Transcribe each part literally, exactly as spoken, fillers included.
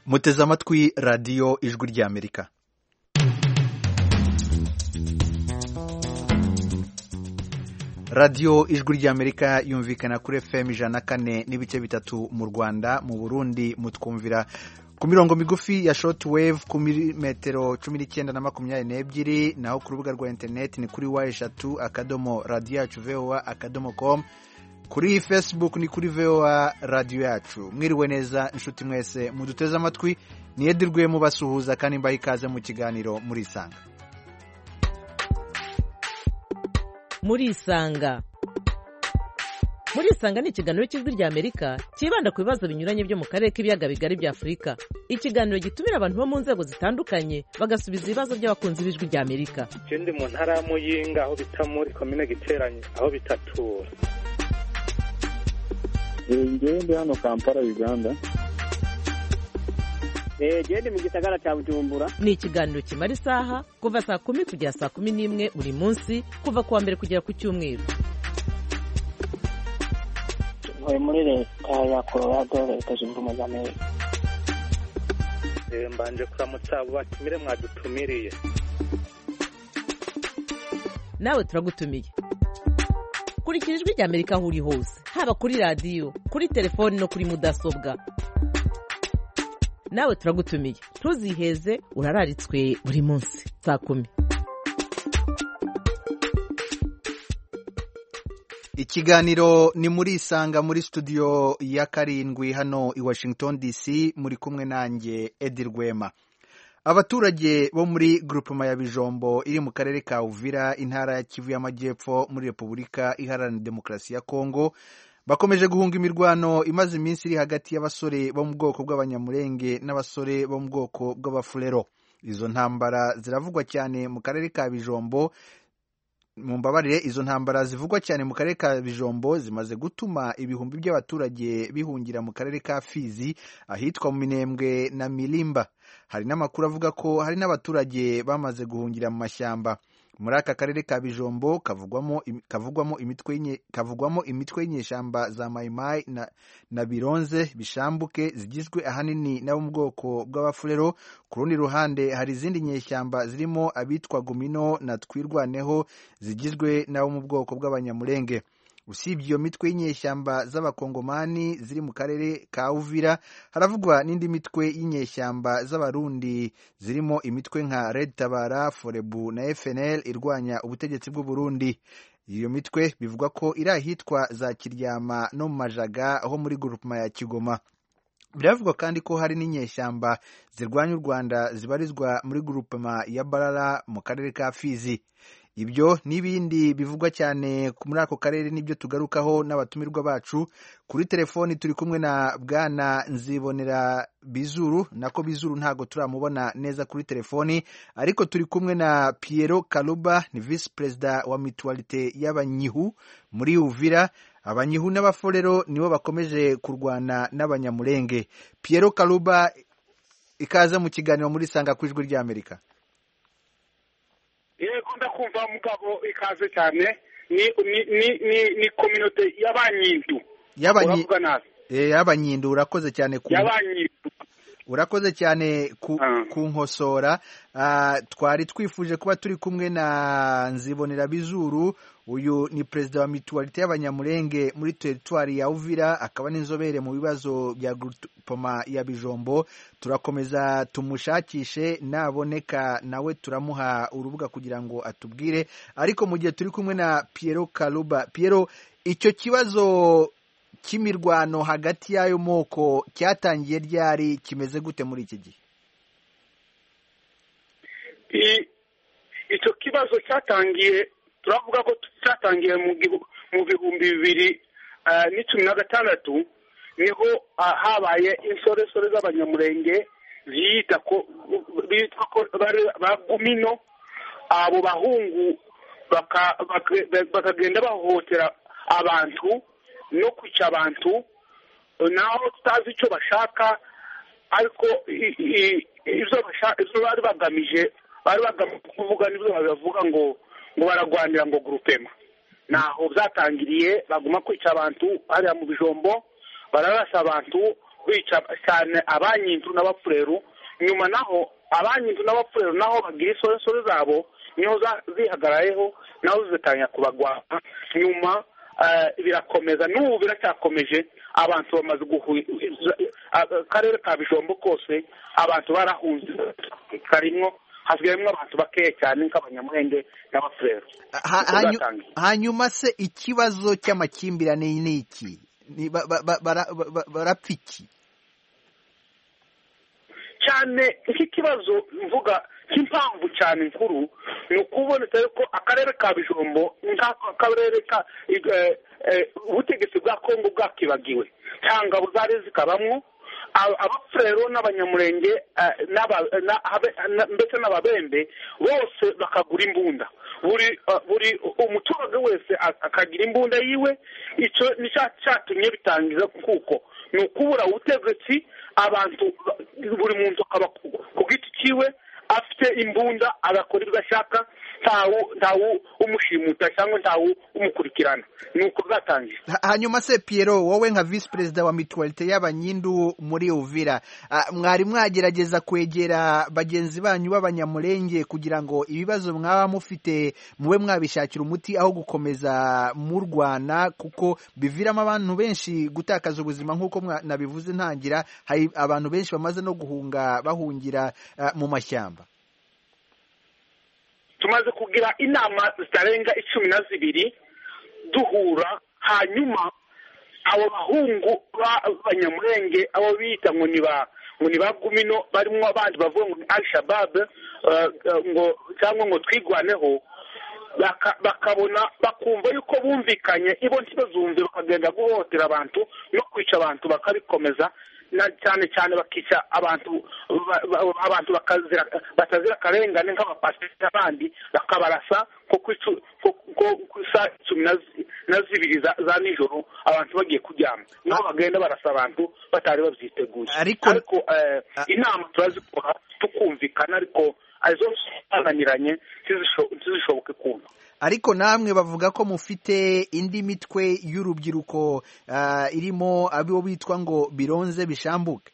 muteze amatwi radiyo ijwi ry'Amerika. radiyo ijwi ry'Amerika yumvikana kuri F M ijana na kane n'ibice bitatu mu Rwanda, mu Burundi mutwumvira ku mirongo migufi ya shortwave ku metero cumi n'icyenda na makumyabiri n'ebyiri, naho ku rubuga rwa internet ni kuri wa eshatu akadomo radiyo yacu voa akadomo com, kuri Facebook ni kuri voa radiyo yacu. Mwiriwe neza inshuti mwese muduteze amatwi, ni Edirwe mubasuhuza kandi mbaha ikaze mu kiganiro Murisanga. Murisanga Murisanga ni ikiganiro cy'ijwi ry'Amerika kibanda ku bibazo binyuranye byo mu karere k'ibiyaga bigari bya Afurika. Ikiganiro gitumira abantu bo mu nzego zitandukanye bagasubiza ibibazo by'abakunzi b'ijwi ry'Amerika. Ikindi mu ntara ya Muyinga aho bita muri komine Giteranye aho bitatura. Ngewe ndi hano Kampala, Uganda. Eh, gende mu gisagara cya Bujumbura. Ni ikiganiro kimara isaha kuva saa kumi kugera saa kumi n'imwe buri munsi, kuva kuwa mbere kugera ku cyumweru. Ntuye muri leta ya Colorado, leta zunze ubumwe za Amerika. Eh, mbanje kuramutsa abo batumire mwadutumiriye. Nawe turagutumiye. Kurikira ijwi ry'Amerika aho uri hose, haba kuri radiyo, kuri telefoni no kuri mudasobwa. Nawe turagutumiye, ntuziheze, urararitswe buri munsi saa kumi. Ikiganiro ni Murisanga muri studio ya karindwi hano i Washington D C, muri kumwe nanjye Edirwema. Abaturage bo muri groupement ya Bijombo iri mu karere ka Uvira, intara ya Kivu y'Amajyepfo muri Repubulika Iharanira Demokarasi ya Kongo, bakomeje guhunga imirwano imaze iminsi iri hagati y'abasore bo mu bwoko bw'abanyamurenge n'abasore bo mu bwoko bw'abafulero. Izo ntambara ziravugwa cyane mu karere ka Bijombo. Mu mbabarire, izo ntambara zivugwa cyane mu karere ka Bijombo zimaze gutuma ibihumbi by'abaturage bihungira mu karere ka Fizi, ahitwa mu Minembwe na Milimba. Hari n'amakuru avuga ko hari n'abaturage bamaze guhungira mu mashyamba. Muri aka karere ka Bijombo kavugwamo kavugwamo imitwe kavugwamo imitwe y'inyeshyamba za Maimai na, na Bironze bishambuke zigizwe ahanini n'abo mu bwoko bw'abafulero. Ku rundi ruhande hari izindi nyeshyamba zirimo abitwa Gumino na Twirwaneho zigizwe n'abo mu bwoko bw'abanyamurenge. Usibye iyo mitwe y'inyeshyamba z'abakongomani ziri mu karere ka Uvira, haravugwa n'indi mitwe y'inyeshyamba z'abarundi zirimo imitwe nka Red Tabara, Forebu na F N L irwanya ubutegetsi bw'u Burundi. Iyo mitwe bivugwa ko iri ahitwa za Kiryama no mu Majaga aho muri groupement ya Kigoma. Biravugwa kandi ko hari n'inyeshyamba zirwanya u Rwanda zibarizwa muri groupement ya Barara mu karere ka Fizi. Ibyo n'ibindi bivugwa cyane muri ako karere nibyo tugarukaho n'abatumirwa bacu. Kuri telefoni turi kumwe na Bwana Nzibonera Bizuru, nako Bizuru ntago turamubona neza kuri telefoni, ariko turi kumwe na Piero Kaluba, ni Vice President wa Mutualite y'Abanyihu muri Uvira. Abanyihu n'abaforero nibo bakomeje kurwana n'abanyamurenge. Piero Kaluba, ikaze mu kiganiro Murisanga ku ijwi ry'Amerika. Yego ndakumva mugabo, ikaze cyane. Ni ni ni ni, ni community y'Abanyindu. Yabanyi Eh y'Abanyindu, urakoze cyane ku y'Abanyindu. Urakoze cyane ku, uh. ku nkosora. Uh, twari twifuje kuba turi kumwe na Nzibonera Bizuru. Uyu ni perezida wa Mutualite y'Abanyamurenge muri territoire ya Uvira, akaba n'inzobere mu bibazo bya groupement ya Bijombo. Turakomeza tumushakishe, naboneka nawe turamuha urubuga kugira ngo atubwire. Ariko mu gihe turi kumwe na Piero Kaluba, Piero, icyo kibazo cy'imirwano hagati y'ayo moko cyatangiye ryari, kimeze gute muri iki gihe? Icyo kibazo cyatangiye, turavuga ko cyatangiye mu bihumbi bibiri n'icumi na gatandatu, niho habaye insoresore z'abanyamurenge ziyita ko bitwa ko ba Gumino. Abo bahungu bakagenda bahohotera abantu no kwica abantu, naho tutazi icyo bashaka, ariko ibyo bari bagamije bari bagamije kuvuga n'ibyo bavuga ngo ngo baragwanira ngo groupement. Naho byatangiriye baguma kwica abantu hariya mu Bijombo, bararasa abantu bica cyane abanyintu n'abapfureru nyuma naho abanyintu n'abapfureru naho bagira isoresore zabo niho zihagarayeho naho zitanya kubagwana nyuma birakomeza n'ubu biracyakomeje abantu bamaze guhuza akarere ka Bijombo kose abantu barahunze karimwo hazwemo abantu bakeya cyane nk'abanyamurenge n'abafurero. Hanyuma se ikibazo cy'amakimbirane ni iki? barapfa iki cyane? Nk'ikibazo mvuga cy'impamvu cyane nkuru ni ukuboneka ko akarere ka Bijombo nk'akarere ka ubutegetsi bwa Kongo bwakibagiwe cyangwa buzari zikabamwo abafurero n'abanyamurenge ndetse n'ababembe bose bakagura imbunda. buri buri umuturage wese akagira imbunda yiwe. Icyo ni cyatumye bitangiza kuko ni ukubura ubutegetsi, abantu buri muntu akaba ku giti cyiwe afite imbunda agakora ibyo ashaka, ntawu ntawu umushimuta cyangwa ntawu umukurikirana. Ni uko bwatangiye. Hanyuma se Pierrot, wowe nka vice president wa mutualité y'abanyindu muri Uvira, mwari mwagerageza kwegera bagenzi banyu b'abanyamurenge kugira ngo ibibazo mwaba mufite mube mwabishakira umuti aho gukomeza mu Rwanda, kuko biviramo abantu benshi gutakaza ubuzima nk'uko nabivuze ntangira, hari abantu benshi bamaze no guhunga bahungira uh, mu mashyamba? Tumaze kugira inama zitarenga icumi na zibiri duhura, hanyuma abo bahungu b'abanyamurenge abo bita ngo ni ba ngo ni ba Gumino barimo abandi bavuga ngo Al-Shabaab ngo cyangwa ngo twigwaneho, bakabona bakumva yuko bumvikanye ibo ntibazumve, bakagenda guhotera abantu no kwica abantu bakabikomeza, na cyane cyane bakica abantu abantu bakazira batazira karengane nk'abapasiteri abandi bakabarasa ko ku saa cumi na zibiri za nijoro abantu bagiye kuryama, niho bagenda barasa abantu batari babyiteguye. Ariko inama turazikora tukumvikana, ariko izo zananiranye ntizishoboke kumva. Ariko namwe bavuga ko mufite indi mitwe y'urubyiruko uh, irimo abo bitwa ngo bironze bishambuke.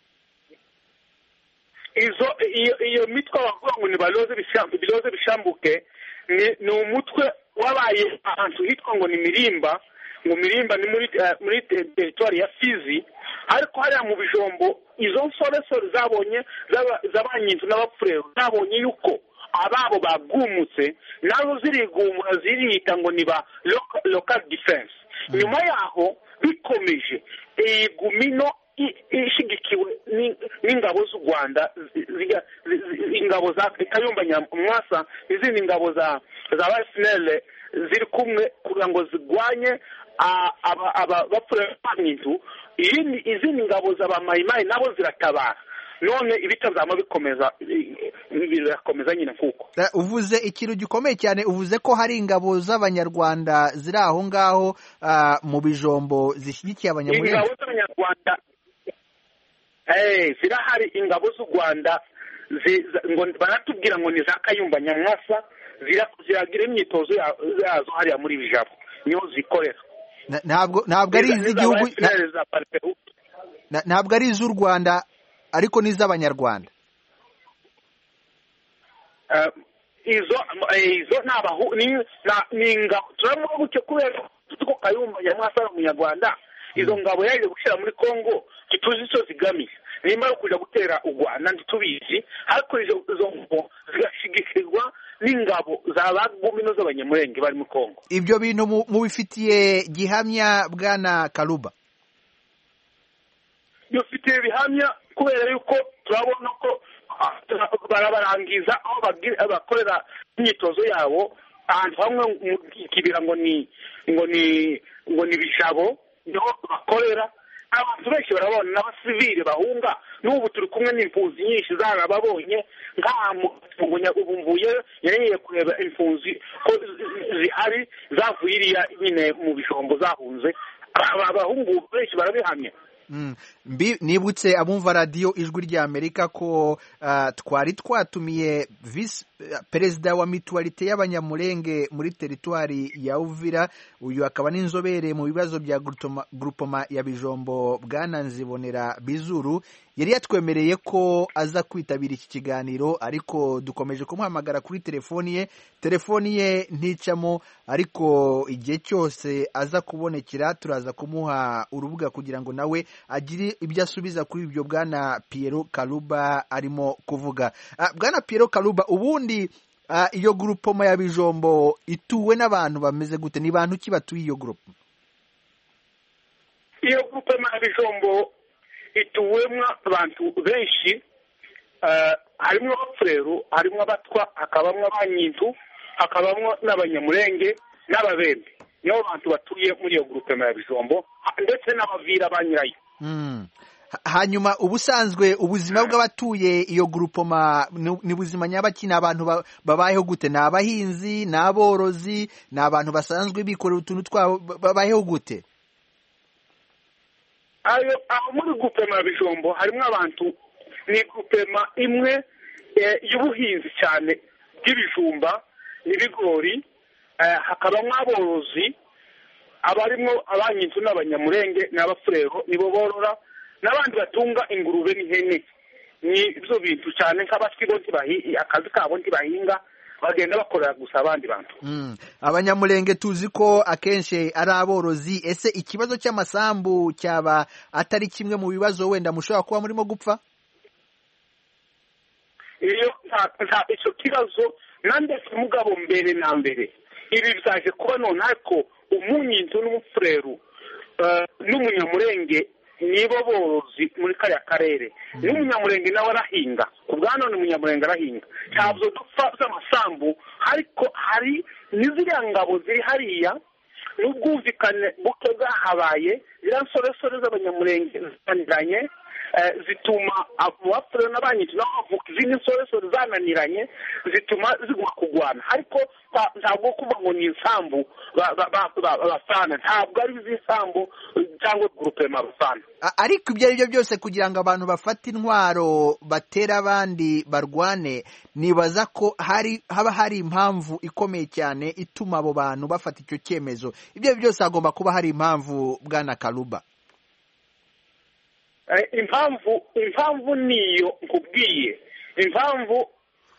Izo iyo, iyo mitwe bavuga ngo ni baloze bishambuke biloze bishambuke ni, ni umutwe wabaye ahantu hitwa ngo ni Mirimba, ngo Mirimba ni muri uh, muri territoire ya Fizi, ariko hariya mu Bijombo izo nsoresore zabonye z'abanyintu n'abapfurero zabonye yuko ababo bagumutse nazo zirigumura ziriyita ngo ni ba local defense. Nyuma yaho bikomeje iyi Gumino ishigikiwe n'ingabo z'u Rwanda, ingabo za Kayumba Nyamwasa n'izindi ngabo za za F N L ziri kumwe kugira ngo zigwanye aba bapfuranyintu. Izindi ngabo z'abamayimayi nabo ziratabara, none ibitazama bikomeza birakomeza nyine kuko. Uvuze ikintu gikomeye cyane, uvuze ko hari ingabo z'abanyarwanda ziri aho ngaho uh, mu Bijombo zishyigikiye abanyamurenge. Ingabo z'abanyarwanda eh zirahari, ingabo z'u Rwanda ngo baratubwira ngo ni za Kayumba Nyamwasa ziragira imyitozo yazo hariya muri Bijabo niho zikorera. Ntabwo ntabwo ari iz'igihugu, ntabwo ari iz'u Rwanda ariko n'iz'abanyarwanda. Uh, izo izo nabahu ni ninga turamuko buke kubera tuko Kayumba Nyamwasa umunyarwanda. Izo ngabo yaje gushira muri Kongo kituzi ico zigamije nimba kuja gutera u Rwanda ntitubizi, ariko izo izo ngo zigashigikirwa n'ingabo z'abagumino z'abanyamurenge bari mu Kongo. Ibyo bintu mubifitiye gihamya bwana Kaluba? Bifitiye bihamya kubera yuko turabona ko barabarangiza aho bakorera imyitozo yabo ahantu hamwe mu kibira ngo ni ngo ni ngo ni Bijabo niho bakorera. Abantu benshi barabona n'abasivile bahunga, n'ubu turi kumwe n'impunzi nyinshi zarababonye nk'amugunya ubumbuye yareye kureba impunzi ko zihari zavuye iriya nyine mu Bijombo zahunze. Abahungu benshi barabihamya. nibutse abumva radiyo ijwi rya Amerika ko twari twatumiye visi perezida wa mituwarite y'abanyamurenge muri teritwari ya Uvira, uyu akaba n'inzobere mu bibazo bya grupoma ya Bijombo, Bwana Nzibonera Bizuru. Yari yatwemereye ko aza kwitabira iki kiganiro, ariko dukomeje kumuhamagara kuri telefoni ye telefoni ye nticamo, ariko igihe cyose aza kubonekera turaza kumuha urubuga kugira ngo nawe agire ibyo asubiza kuri ibyo Bwana Pierrot Kaluba arimo kuvuga. Bwana Pierrot Kaluba, ubundi iyo grupoma ya Bijombo ituwe n'abantu bameze gute? Ni bantu ki batuye iyo grupo? Iyo grupoma ya Bijombo ituwemo abantu benshi, harimo abafurero, harimo abatwa, hakabamo abanyintu, hakabamo n'abanyamurenge n'ababembe. Nibo bantu batuye muri iyo grupoma ya Bijombo, ndetse n'abavira ba nyirayo. Hanyuma ubusanzwe ubuzima bw'abatuye iyo grupoma ni buzima nyabaki? Ni abantu babayeho gute? Ni abahinzi, ni aborozi, ni abantu basanzwe bikorera utuntu twabo, babayeho gute? ayo aho muri grupema ya Bijombo harimo abantu, ni grupema imwe y'ubuhinzi cyane bw'ibijumba n'ibigori, hakabamo aborozi, abarimo abanyinzu n'abanyamurenge n'abafurero nibo borora, n'abandi batunga ingurube n'ihene. Ni ibyo bintu cyane nk'abatwi bo ntibahinga, akazi kabo ntibahinga, bagenda bakorera gusa abandi bantu. Abanyamurenge tuzi ko akenshi ari aborozi. Ese ikibazo cy'amasambu cyaba atari kimwe mu bibazo wenda mushobora kuba murimo gupfa? Iyo nta icyo kibazo nandetse mugabo mbere na mbere ibi byaje kuba none, ariko umunyinzu n'umufurero n'umunyamurenge nibo borozi muri kariya karere. N'umunyamurenge nawe arahinga, ku bwa none umunyamurenge arahinga. Ntabwo dupfa z'amasambu, ariko hari n'iziriya ngabo ziri hariya, n'ubwumvikane buke bwahabaye, ziriya nsoresore z'abanyamurenge zananiranye, zituma abafurero n'abanyinzu n'abavuka izindi nsoresore zananiranye, zituma ziguma kugwana. Ariko ntabwo kuba ngo ni insambu bafana, ntabwo ari iz'isambu cyangwa grupema bafana. Ariko ibyo ari byo byose kugira ngo abantu bafate intwaro batera abandi barwane, nibaza ko hari haba hari impamvu ikomeye cyane ituma abo bantu bafata icyo cyemezo. Ibyo byose hagomba kuba hari impamvu, Bwana Kaluba. Impamvu impamvu niyo nkubwiye. Impamvu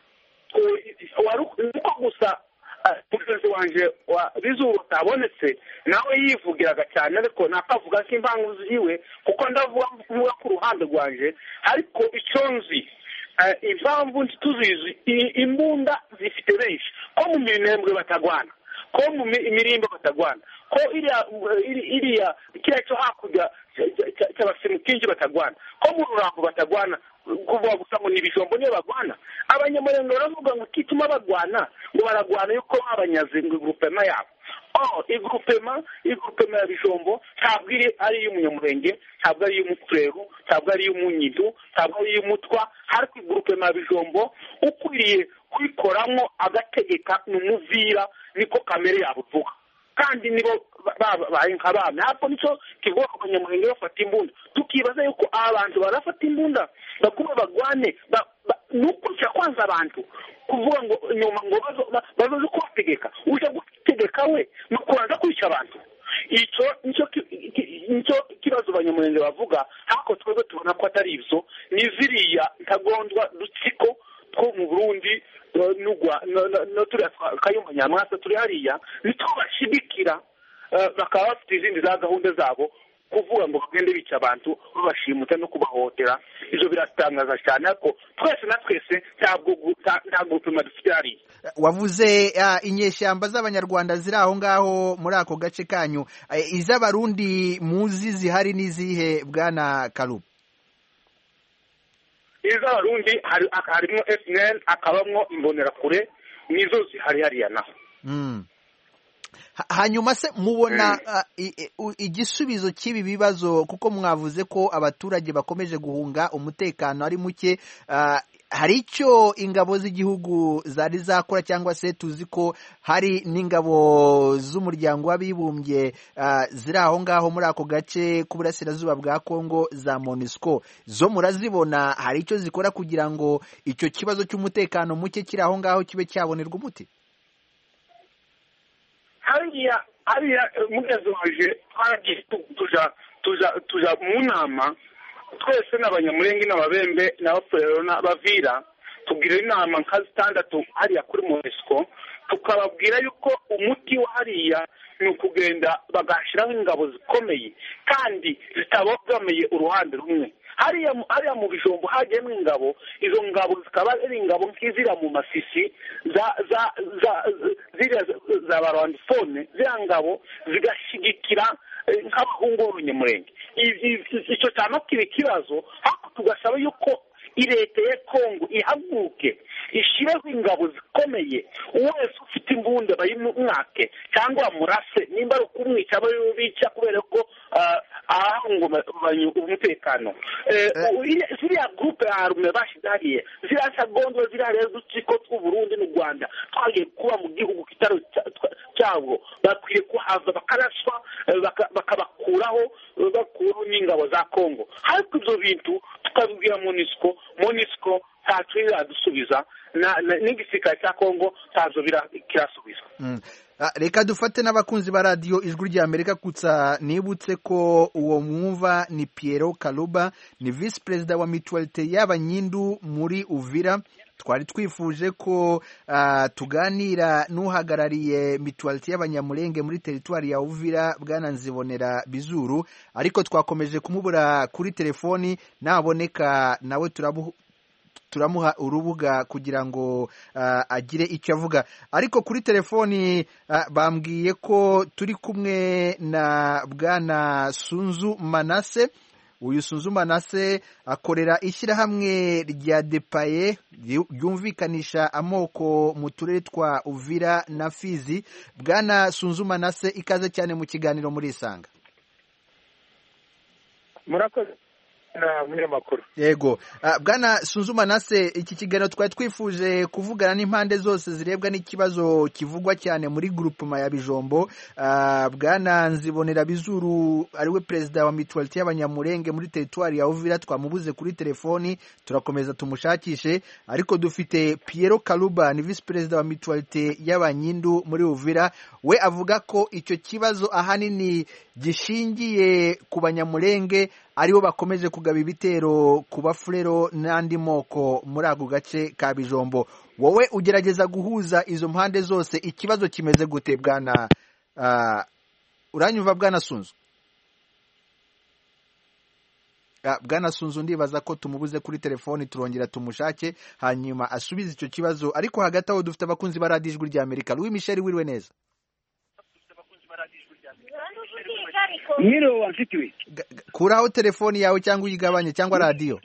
uko gusa umugenzi wanje wa Bizuru utabonetse nawe yivugiraga cyane, ariko nakavuga ko impamvu ziwe kuko ndavuga ku ruhande rwanje. Ariko icyo nzi, impamvu tuzizi, imbunda zifite benshi, ko mu minembwe batagwana, ko mu imirimbo batagwana, ko iriya iriya kiriya cyo hakurya cy'abasimukingi batagwana, ko mu rurambo batagwana, kuvuga gusa ngo ni Bijombo niyo bagwana. Abanyamurenge baravuga ngo kituma bagwana, ngo baragwana yuko babanyaze ngo grupema yabo. Oh, igrupema igrupema ya Bijombo ntabwo ari iy'umunyamurenge, ntabwo ari iy'umufurero, ntabwo ari iy'umunyindu, ntabwo ari iy'umutwa, ariko igrupema ya Bijombo ukwiriye kwikoramo agategeka n'umuvira, niko kamere yabo vuga. Kandi nibo babaye nk'abana. Hapo nicyo kivuga ko abanyamurenge bafata imbunda. Tukibaza yuko abantu barafata imbunda bakuba bagwane, nuko cya kwanza abantu kuvuga ngo nyuma ngo bazo zo kubategeka, uje gutegeka we no kubanza kwica abantu. Icyo nicyo nicyo kibazo abanyamurenge bavuga, ariko twebwe tubona ko atari ibyo. Ni ziriya ntagondwa dutsiko two mu Burundi n'ugwa no turi Kayumba Nyamwasa turi hariya, nitwo bashigikira, bakaba bafite izindi za gahunda zabo kuvuga ngo bagende bica abantu babashimuta no kubahotera. Izo biratangaza cyane, ariko twese na twese ntabwo ntabwo tuma dufite hariya. Wavuze inyeshyamba z'abanyarwanda ziri aho ngaho muri ako gace kanyu, iz'abarundi muzi zihari n'izihe, Bwana Kaluba? Iz'abarundi harimo F N L, akabamwo Imbonerakure, nizo zihari hariya naho. Hanyuma se mubona igisubizo cy'ibi bibazo, kuko mwavuze ko abaturage bakomeje guhunga, umutekano ari muke, hari icyo ingabo z'igihugu zari zakora cyangwa se tuzi ko hari n'ingabo z'umuryango w'abibumbye ziri aho ngaho muri ako gace k'uburasirazuba bwa Kongo za MONUSCO zo murazibona hari icyo zikora kugira ngo icyo kibazo cy'umutekano muke kiri aho ngaho kibe cyabonerwa umuti? hariya hariya mugezi waje twagiye tuja tuja tuja mu nama twese n'abanyamurenge n'ababembe n'abafurero n'abavira tugira inama nka zitandatu hariya kuri MONUSCO tukababwira yuko umuti wa hariya ni ukugenda bagashyiraho ingabo zikomeye kandi zitabogamiye uruhande rumwe. hariya hariya mu bijombo hagiyemo ingabo, izo ngabo zikaba ari ingabo nk'izira mu masisi za za za ziriya za barandifone, ziriya ngabo zigashyigikira nk'abahungu b'abanyamurenge. icyo cyama kiba ikibazo, ariko tugasaba yuko leta ya Kongo ihaguke ishyireho ingabo zikomeye, wese ufite imbunda bayimwake cyangwa amurase, nimba ari ukumwica babica kubera ko ahahungoma umutekano. ziriya gurupe ya arume bashyize hariya, ziriya sagondo ziri hariya z'udutsiko tw'Uburundi n'u Rwanda twagiye kuba mu gihugu kitari cyabo, bakwiye kuhava bakaraswa bakabakuraho bakuraho n'ingabo za Kongo. ariko ibyo bintu tukabibwira MONUSCO, MONUSCO ntacyo iradusubiza, n'igisirikare cya Kongo ntacyo kirasubiza. Reka dufate n'abakunzi ba radiyo ijwi rya Amerika kutsa nibutse ko uwo mwumva ni Piero Kaluba, ni visi perezida wa mutualite y'Abanyindu muri Uvira. Twari twifuje ko uh, tuganira n'uhagarariye mutualite y'Abanyamurenge muri teritwari ya Uvira, Bwana Nzibonera Bizuru, ariko twakomeje kumubura kuri telefoni. Naboneka nawe turabu turamuha urubuga kugira ngo uh, agire icyo avuga, ariko kuri telefoni uh, bambwiye ko turi kumwe na Bwana Sunzu Manase. Uyu Sunzu Manase akorera ishyirahamwe rya Depaye ryumvikanisha amoko mu turere twa Uvira na Fizi. Bwana Sunzu Manase, ikaze cyane mu kiganiro muri Isanga. Murakoze na munyamakuru. Yego, uh, Bwana Sunzu Manase, iki kiganiro twari twifuje kuvugana n'impande zose zirebwa n'ikibazo kivugwa cyane muri groupement ya Bijombo. Uh, Bwana Nzibonera Bizuru ariwe perezida wa mutualite y'Abanyamurenge muri teritwari ya Uvira, twamubuze kuri telefoni, turakomeza tumushakishe. Ariko dufite Piero Kaluba, ni vice perezida wa mutualite y'Abanyindu muri Uvira. We avuga ko icyo kibazo ahanini gishingiye ku Banyamurenge aribo bakomeje kugaba ibitero ku bafurero n'andi moko muri ako gace ka Bijombo. Wowe ugerageza guhuza izo mpande zose, ikibazo kimeze gute Bwana uh, uranyumva Bwana Sunzu? Uh, Bwana Sunzu ndibaza ko tumubuze kuri telefoni, turongera tumushake hanyuma asubize icyo kibazo. Ariko hagati aho dufite abakunzi ba radiyo ijwi rya Amerika. Louis Michel, wiriwe neza? Mwiriwe wamfitiwe. Kuraho telefoni yawe cyangwa uyigabanye cyangwa radiyo.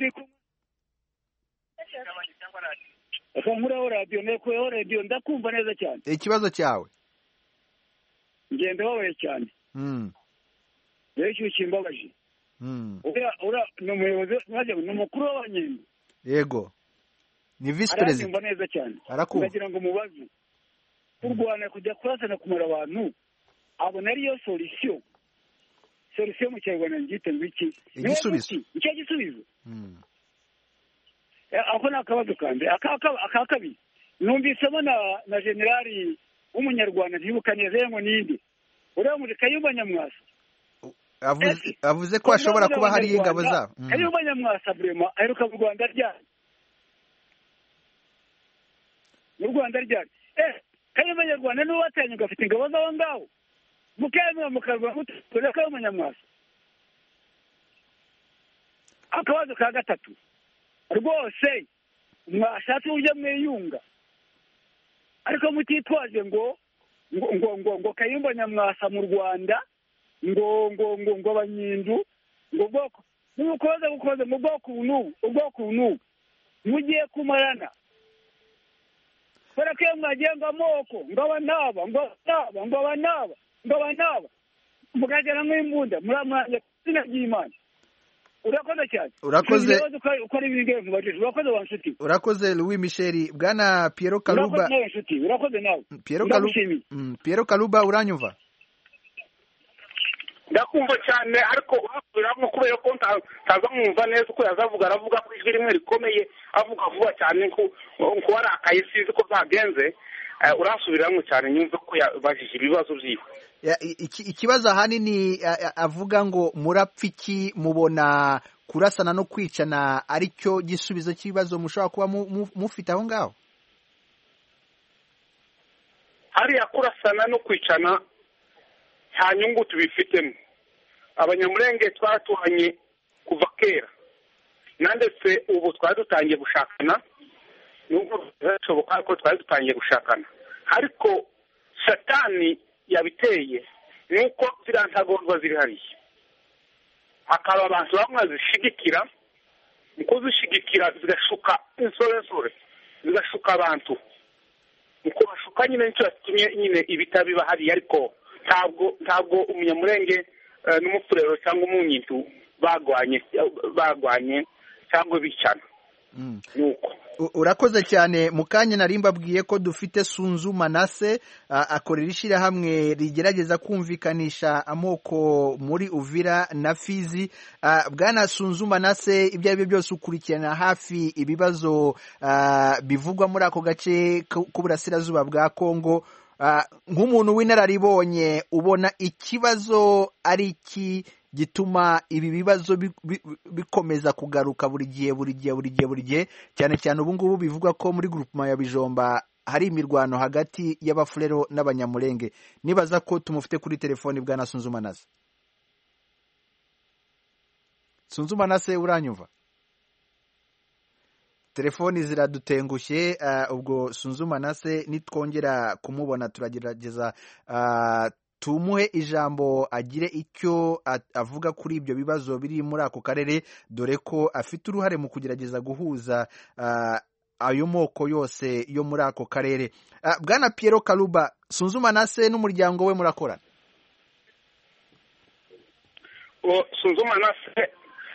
Akamuraho radiyo, nekuyeho radiyo, ndakumva neza cyane. Ikibazo cyawe? Ngende wabaye cyane. Mm. Yesu kimbabaje. Mm. Ura ura no muyobozi mwaje no mukuru w'Abanyindu. Yego. Ni vice president. Arakumva neza cyane. Arakumva. Ndagira ngo mubaze. Urwana kujya kurasana kumara abantu. Abo nariyo solution. Solution mu cyarwana ngite ngiki? Igisubizo. Icyo gisubizo. Mm. Ako nakabazo kandi akakabi. Numvisemo na na generali w'umunyarwanda ntibuka neza ngo nindi. Uriya muri Kayumba Nyamwasa. Avuze avuze ko ashobora kuba hari ingabo zabo. Kayumba Nyamwasa brema aheruka mu Rwanda ryari? Mu Rwanda ryari? Eh, Kayumba Nyarwanda niwe watanye gafite ingabo zawo ngaho. Mukayumba mukarwa mutore Kayumba Nyamwasa. Akabazo ka gatatu. Rwose mwashatse ujya mwiyunga, ariko mutitwaje ngo ngo ngo ngo Kayumba Nyamwasa mu Rwanda ngo ngo ngo ngo Abanyindu ngo boko n'ukoze gukoze mu boko ubu ubwoko ubu mugiye kumarana barake mwagiye ngo amoko ngo abanaba ngo abanaba ngo abanaba ngo abanaba mugagera nk'imbunda muramwanya sina by'Imana. urakoze cyane urakoze uko ari ibingiye nkubajije urakoze wa nshuti urakoze Louis Michel. Bwana Piero Kaluba urakoze nawe nshuti urakoze nawe Piero Kaluba mm, Piero Kaluba uranyumva? ndakumva cyane ariko urasubiramo kubera ko ntaza mwumva neza uko yazavuga aravuga ko ijwi rimwe rikomeye avuga vuba cyane ko ko arakaye sizi ko byagenze urasubiramo cyane nyumva ko yabajije ibibazo byiwe. Ikibazo ahanini avuga ngo murapfa iki, mubona kurasana no kwicana aricyo gisubizo cy'ibibazo mushobora kuba mufite aho ngaho? hariya kurasana no kwicana nta nyungu tubifitemo. Abanyamurenge twatuhanye kuva kera nandetse ubu twari dutangiye gushakana, nubwo bishoboka ko twari dutangiye gushakana, ariko satani yabiteye nuko ziriya ntagondwa ziri hariya, hakaba abantu bamwe bazishigikira, mu kuzishigikira zigashuka insorensore, zigashuka abantu, mu kubashuka nyine nicyo yatumye nyine ibitabiba hariya. Ariko ntabwo ntabwo umunyamurenge n'umufurero cyangwa umunyintu bagwanye bagwanye cyangwa bicana. Nuko urakoze cyane. mu kanya nari mbabwiye ko dufite Sunzu Manase akorera ishyirahamwe rigerageza kumvikanisha amoko muri Uvira na Fizi. Bwana Sunzu Manase, ibyo ari byo byose ukurikirana hafi ibibazo bivugwa muri ako gace k'uburasirazuba bwa Kongo. Nk'umuntu w'inararibonye ubona ikibazo ari iki gituma ibi bibazo bikomeza kugaruka buri gihe buri gihe buri gihe buri gihe cyane cyane ubu ngubu bivugwa ko muri groupement ya Bijomba hari imirwano hagati y'abafurero n'abanyamurenge? Nibaza ko tumufite kuri telefoni bwana Sunzu Manase. Sunzu Manase uranyumva? Telefoni ziradutengushye. Uh, ubwo Sunzu Manase nitwongera kumubona turagerageza uh, tumuhe ijambo agire icyo avuga kuri ibyo bibazo biri muri ako karere, dore ko afite uruhare mu kugerageza guhuza uh, ayo moko yose yo muri ako karere. Uh, bwana Piero Kaluba, Sunzu Manase n'umuryango we murakorana? o Sunzu Manase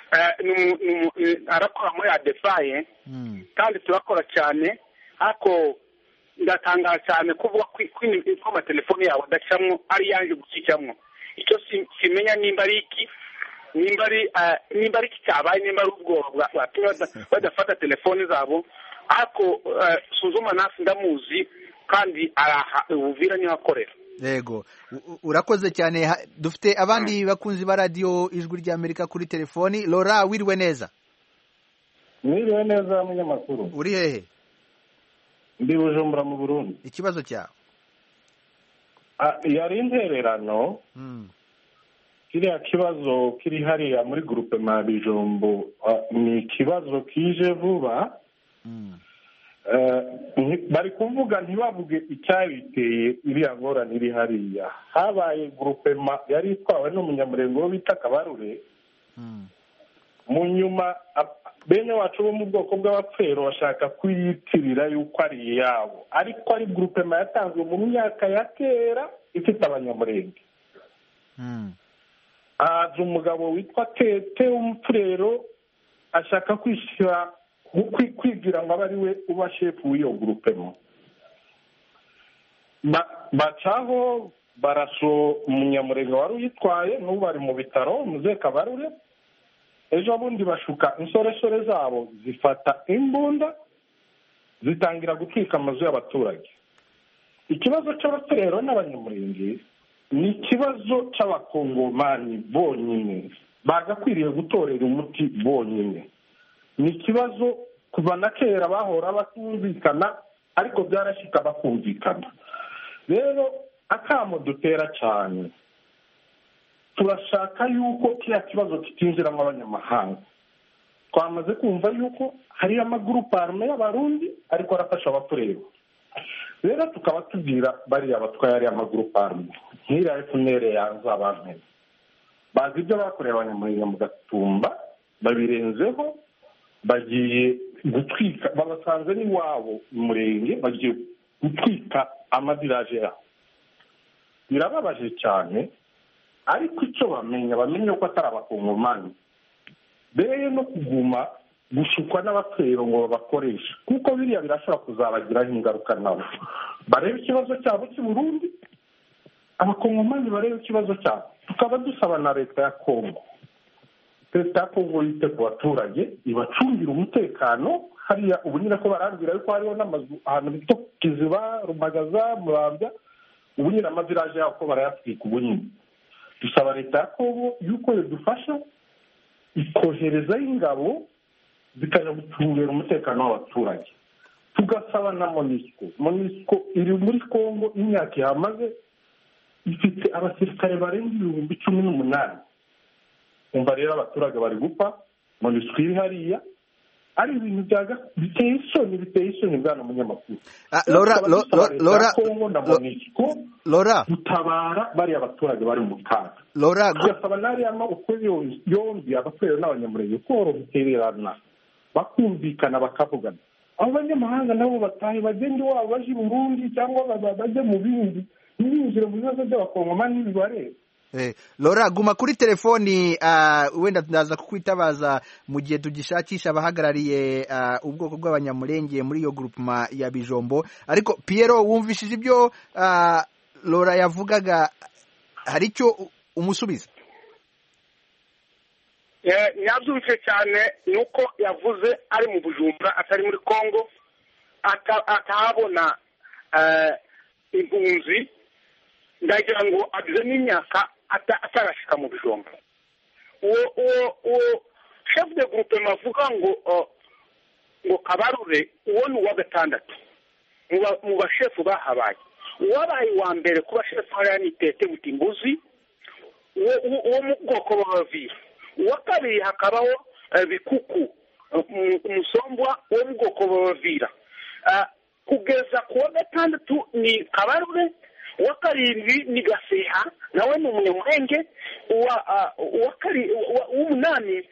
arakora muri adefaye kandi turakora cyane, ariko ndatangaza cyane kuvuga ko amatelefoni yawe adacamo ari yanjye gukicamo. Icyo simenya nimba ari iki, nimba ari nimba ari iki cyabaye, nimba ari ubwoba bwatumye badafata telefoni zabo. Ariko Sunzu Manase ndamuzi kandi araha Uvira niho akorera. Yego, urakoze cyane. Dufite abandi bakunzi ba radio Ijwi rya Amerika kuri telefoni. Laura, wiriwe neza? Mwiriwe neza munyamakuru. Uri hehe? Ndi Bujumbura mu Burundi. Ikibazo cyawe? Ah, yari intererano. Mm. Kiriya kibazo kiri hariya muri groupe ma Bijombo ni kibazo kije vuba. Mm. Bari kuvuga ntibavuge icyabiteye iriya ngorane iri hariya. Habaye groupement yari itwawe n'umunyamurenge wo bita Kabarure. Mu nyuma bene wacu bo mu bwoko bw'abapfero bashaka kuyitirira yuko ari iyabo, ariko ari groupement yatanzwe mu myaka ya kera ifite abanyamurenge. Aza umugabo witwa Tete w'umupfurero ashaka kwishyira kwigira ngo abe ari we uba shefu w'iyo groupement. Bacaho baraso umunyamurenge wari uyitwaye n'ubu bari mu bitaro muze Kabarure. Ejo bundi bashuka insoresore zabo zifata imbunda zitangira gutwika amazu y'abaturage. Ikibazo cy'abapfurero n'abanyamurenge ni ikibazo cy'abakongomani bonyine, bagakwiriye gutorera umuti bonyine. Ni ikibazo kuva na kera bahora batumvikana, ariko byarashika bakumvikana. Rero akamo dutera cyane, turashaka yuko kiriya kibazo kitinjiramo abanyamahanga. Twamaze kumva yuko hari amagurupe arme y'abarundi ariko arafasha abapfurero. Rero tukaba tubwira bariya batwaye ari amagurupe arme nk'iriya F N L yanze abantu, bazi ibyo bakoreye abanyamurenge mu Gatumba, babirenzeho, bagiye gutwika, babasanze n'iwabo umurenge, bagiye gutwika amadiraje yaho. Birababaje cyane, ariko icyo bamenya bamenye ko atari abakongomani, rero no kuguma gushukwa n'abapfero ngo babakoreshe, kuko biriya birashobora kuzabagiraho ingaruka nabo. Barebe ikibazo cyabo cy'i Burundi, abakongomani barebe ikibazo cyabo. Tukaba dusaba na leta ya Kongo, leta ya Kongo yite ku baturage, ibacungira umutekano. Hariya ubu nyine ko barambwira yuko hariho n'amazu ahantu bita Kiziba, Rumagaza, Murambya, ubu nyine amaviraje yabo ko barayatwika ubu nyine. Dusaba leta ya Kongo yuko yadufasha ikoherezaho ingabo zikajya gucungira umutekano w'abaturage. Tugasaba na MONUSCO. MONUSCO iri muri Kongo imyaka ihamaze, ifite abasirikare barenga ibihumbi cumi n'umunani. Umva rero abaturage bari gupfa, MONUSCO iri hariya, ari ibintu byaga biteye isoni, biteye isoni bwana munyamakuru. Lora Lora Kongo na MONUSCO Lora gutabara bari abaturage bari mu kaga. Lora gasaba n'ariya uko yombi abapfero n'abanyamurenge koroherana bakumvikana bakavugana. Abo banyamahanga nabo batahe bagende wabo baje i Burundi cyangwa bajye mu bindi ntibinjire mu bibazo by'abakongomani bibareba. Eh, Lora guma kuri telefoni, uh, wenda ndaza kukwitabaza mu gihe tugishakisha abahagarariye uh, ubwoko bw'abanyamurenge muri iyo groupement ya Bijombo. Ariko Piero, wumvishije ibyo uh, Lora yavugaga, hari icyo umusubiza? Eh, nyabyumvise cyane nuko yavuze ari mu Bujumbura atari muri Kongo, atahabona eh impunzi, ndagira ngo agize n'imyaka atarashika mu Bijombo. Uwo uwo uwo chef de groupe mavuga ngo ngo Kabarure, uwo ni uwa gatandatu mu bashefu bahabaye. Uwabaye wa mbere kuba shefu hariya ni Tete Mutimbuzi, uwo mu bwoko bw'Abavira. Uwa kabiri hakabaho Bikuku Umusombwa wo mu bwoko bw'Abavira. Kugeza ku wa gatandatu ni Kabarure, uwa karindwi ni Gaseha nawe ni umunyamurenge, uwa kari w'umunani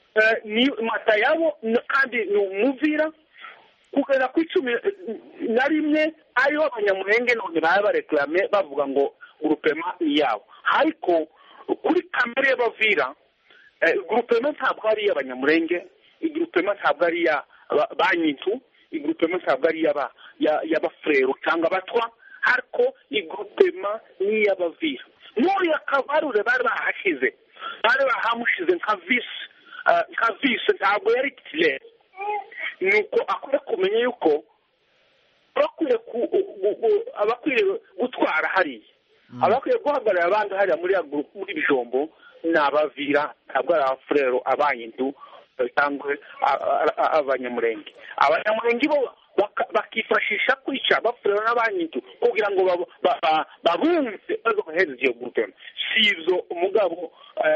ni Matayabo kandi ni umuvira. Kugeza ku icumi na rimwe ariho abanyamurenge none baba bareklame bavuga ngo groupement ni yabo. Ariko kuri kamere y'Abavira, groupement ntabwo ari y'abanyamurenge, groupement ntabwo ari ya Banyintu, groupement ntabwo ari yaba y'abafrero cyangwa abatwa, ariko groupement ni y'Abavira. N'uyu Kabarure bari bahashize, bari bahamushize nka vice nka vice ntabwo yari titulaire. Nuko akwiye kumenya yuko bakwiye abakwiye gutwara hariya, abakwiye guhagarara abandi hariya muri muri Bijombo ni Abavira, ntabwo ari abafrero, Abanyintu cyangwa abanyamurenge. Abanyamurenge bo bakifashisha kwica abafrero n'Abanyintu kugira ngo babunze bazohereza iyo groupe. Sizo umugabo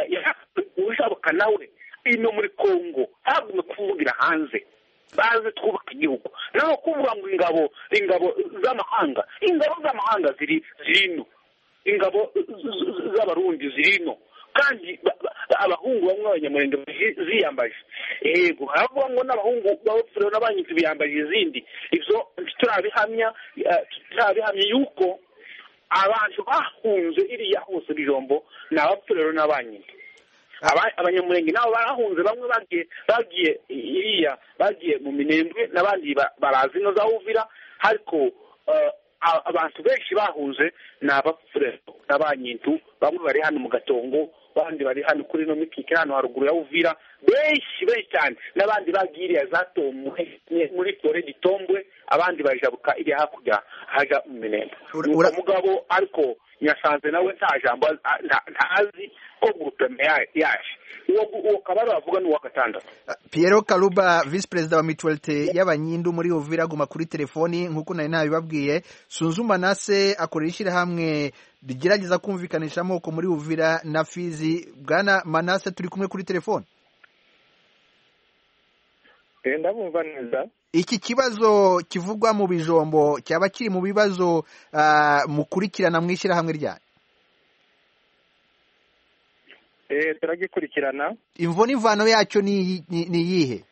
ushabuka nawe ino muri Kongo hagume kuvugira hanze baze twubaka igihugu, naho kuvuga ngo ingabo ingabo z'amahanga ingabo z'amahanga ziri zirino, ingabo z'abarundi zirino, kandi abahungu bamwe abanyamurenge ziyambaje. Yego havuga ngo n'abahungu b'abafrero n'Abanyintu biyambaje izindi. Ivyo turabihamya turabihamya yuko abantu bahunze iriya hose Bijombo ni abafrero n'Abanyintu. Abanyamurenge nabo barahunze, bamwe bagiye bagiye iriya bagiye mu Minembwe n'abandi barazi no za Uvira, ariko abantu benshi bahunze ni abafrero n'Abanyintu. Bamwe bari hano mu Gatongo, abandi bari hano kuri no mikike hano haruguru ya Uvira, benshi benshi cyane, n'abandi bagiriye zatomwe muri Tore Ditombwe, abandi bajabuka iri hakurya haja mu Minembwe. Umugabo ariko nyasanze nawe nta jambo ntazi ko groupement yaje. Uwo Kabarure avuga ni uwa gatandatu. Piero Kaluba, vice president wa Mutualité y'Abanyindu muri Uvira, guma kuri telefoni nkuko nari nabibabwiye. Sunzu Manase akorera ishyirahamwe rigerageza kumvikanisha amoko muri Uvira na Fizi. Bwana Manase, turi kumwe kuri telefoni? Eh, ndabumva neza. Iki kibazo kivugwa mu Bijombo cyaba kiri mu bibazo uh, mukurikirana mwishyirahamwe rya? Eh, turagikurikirana. Imvo n'imvano yacyo ni ni yihe?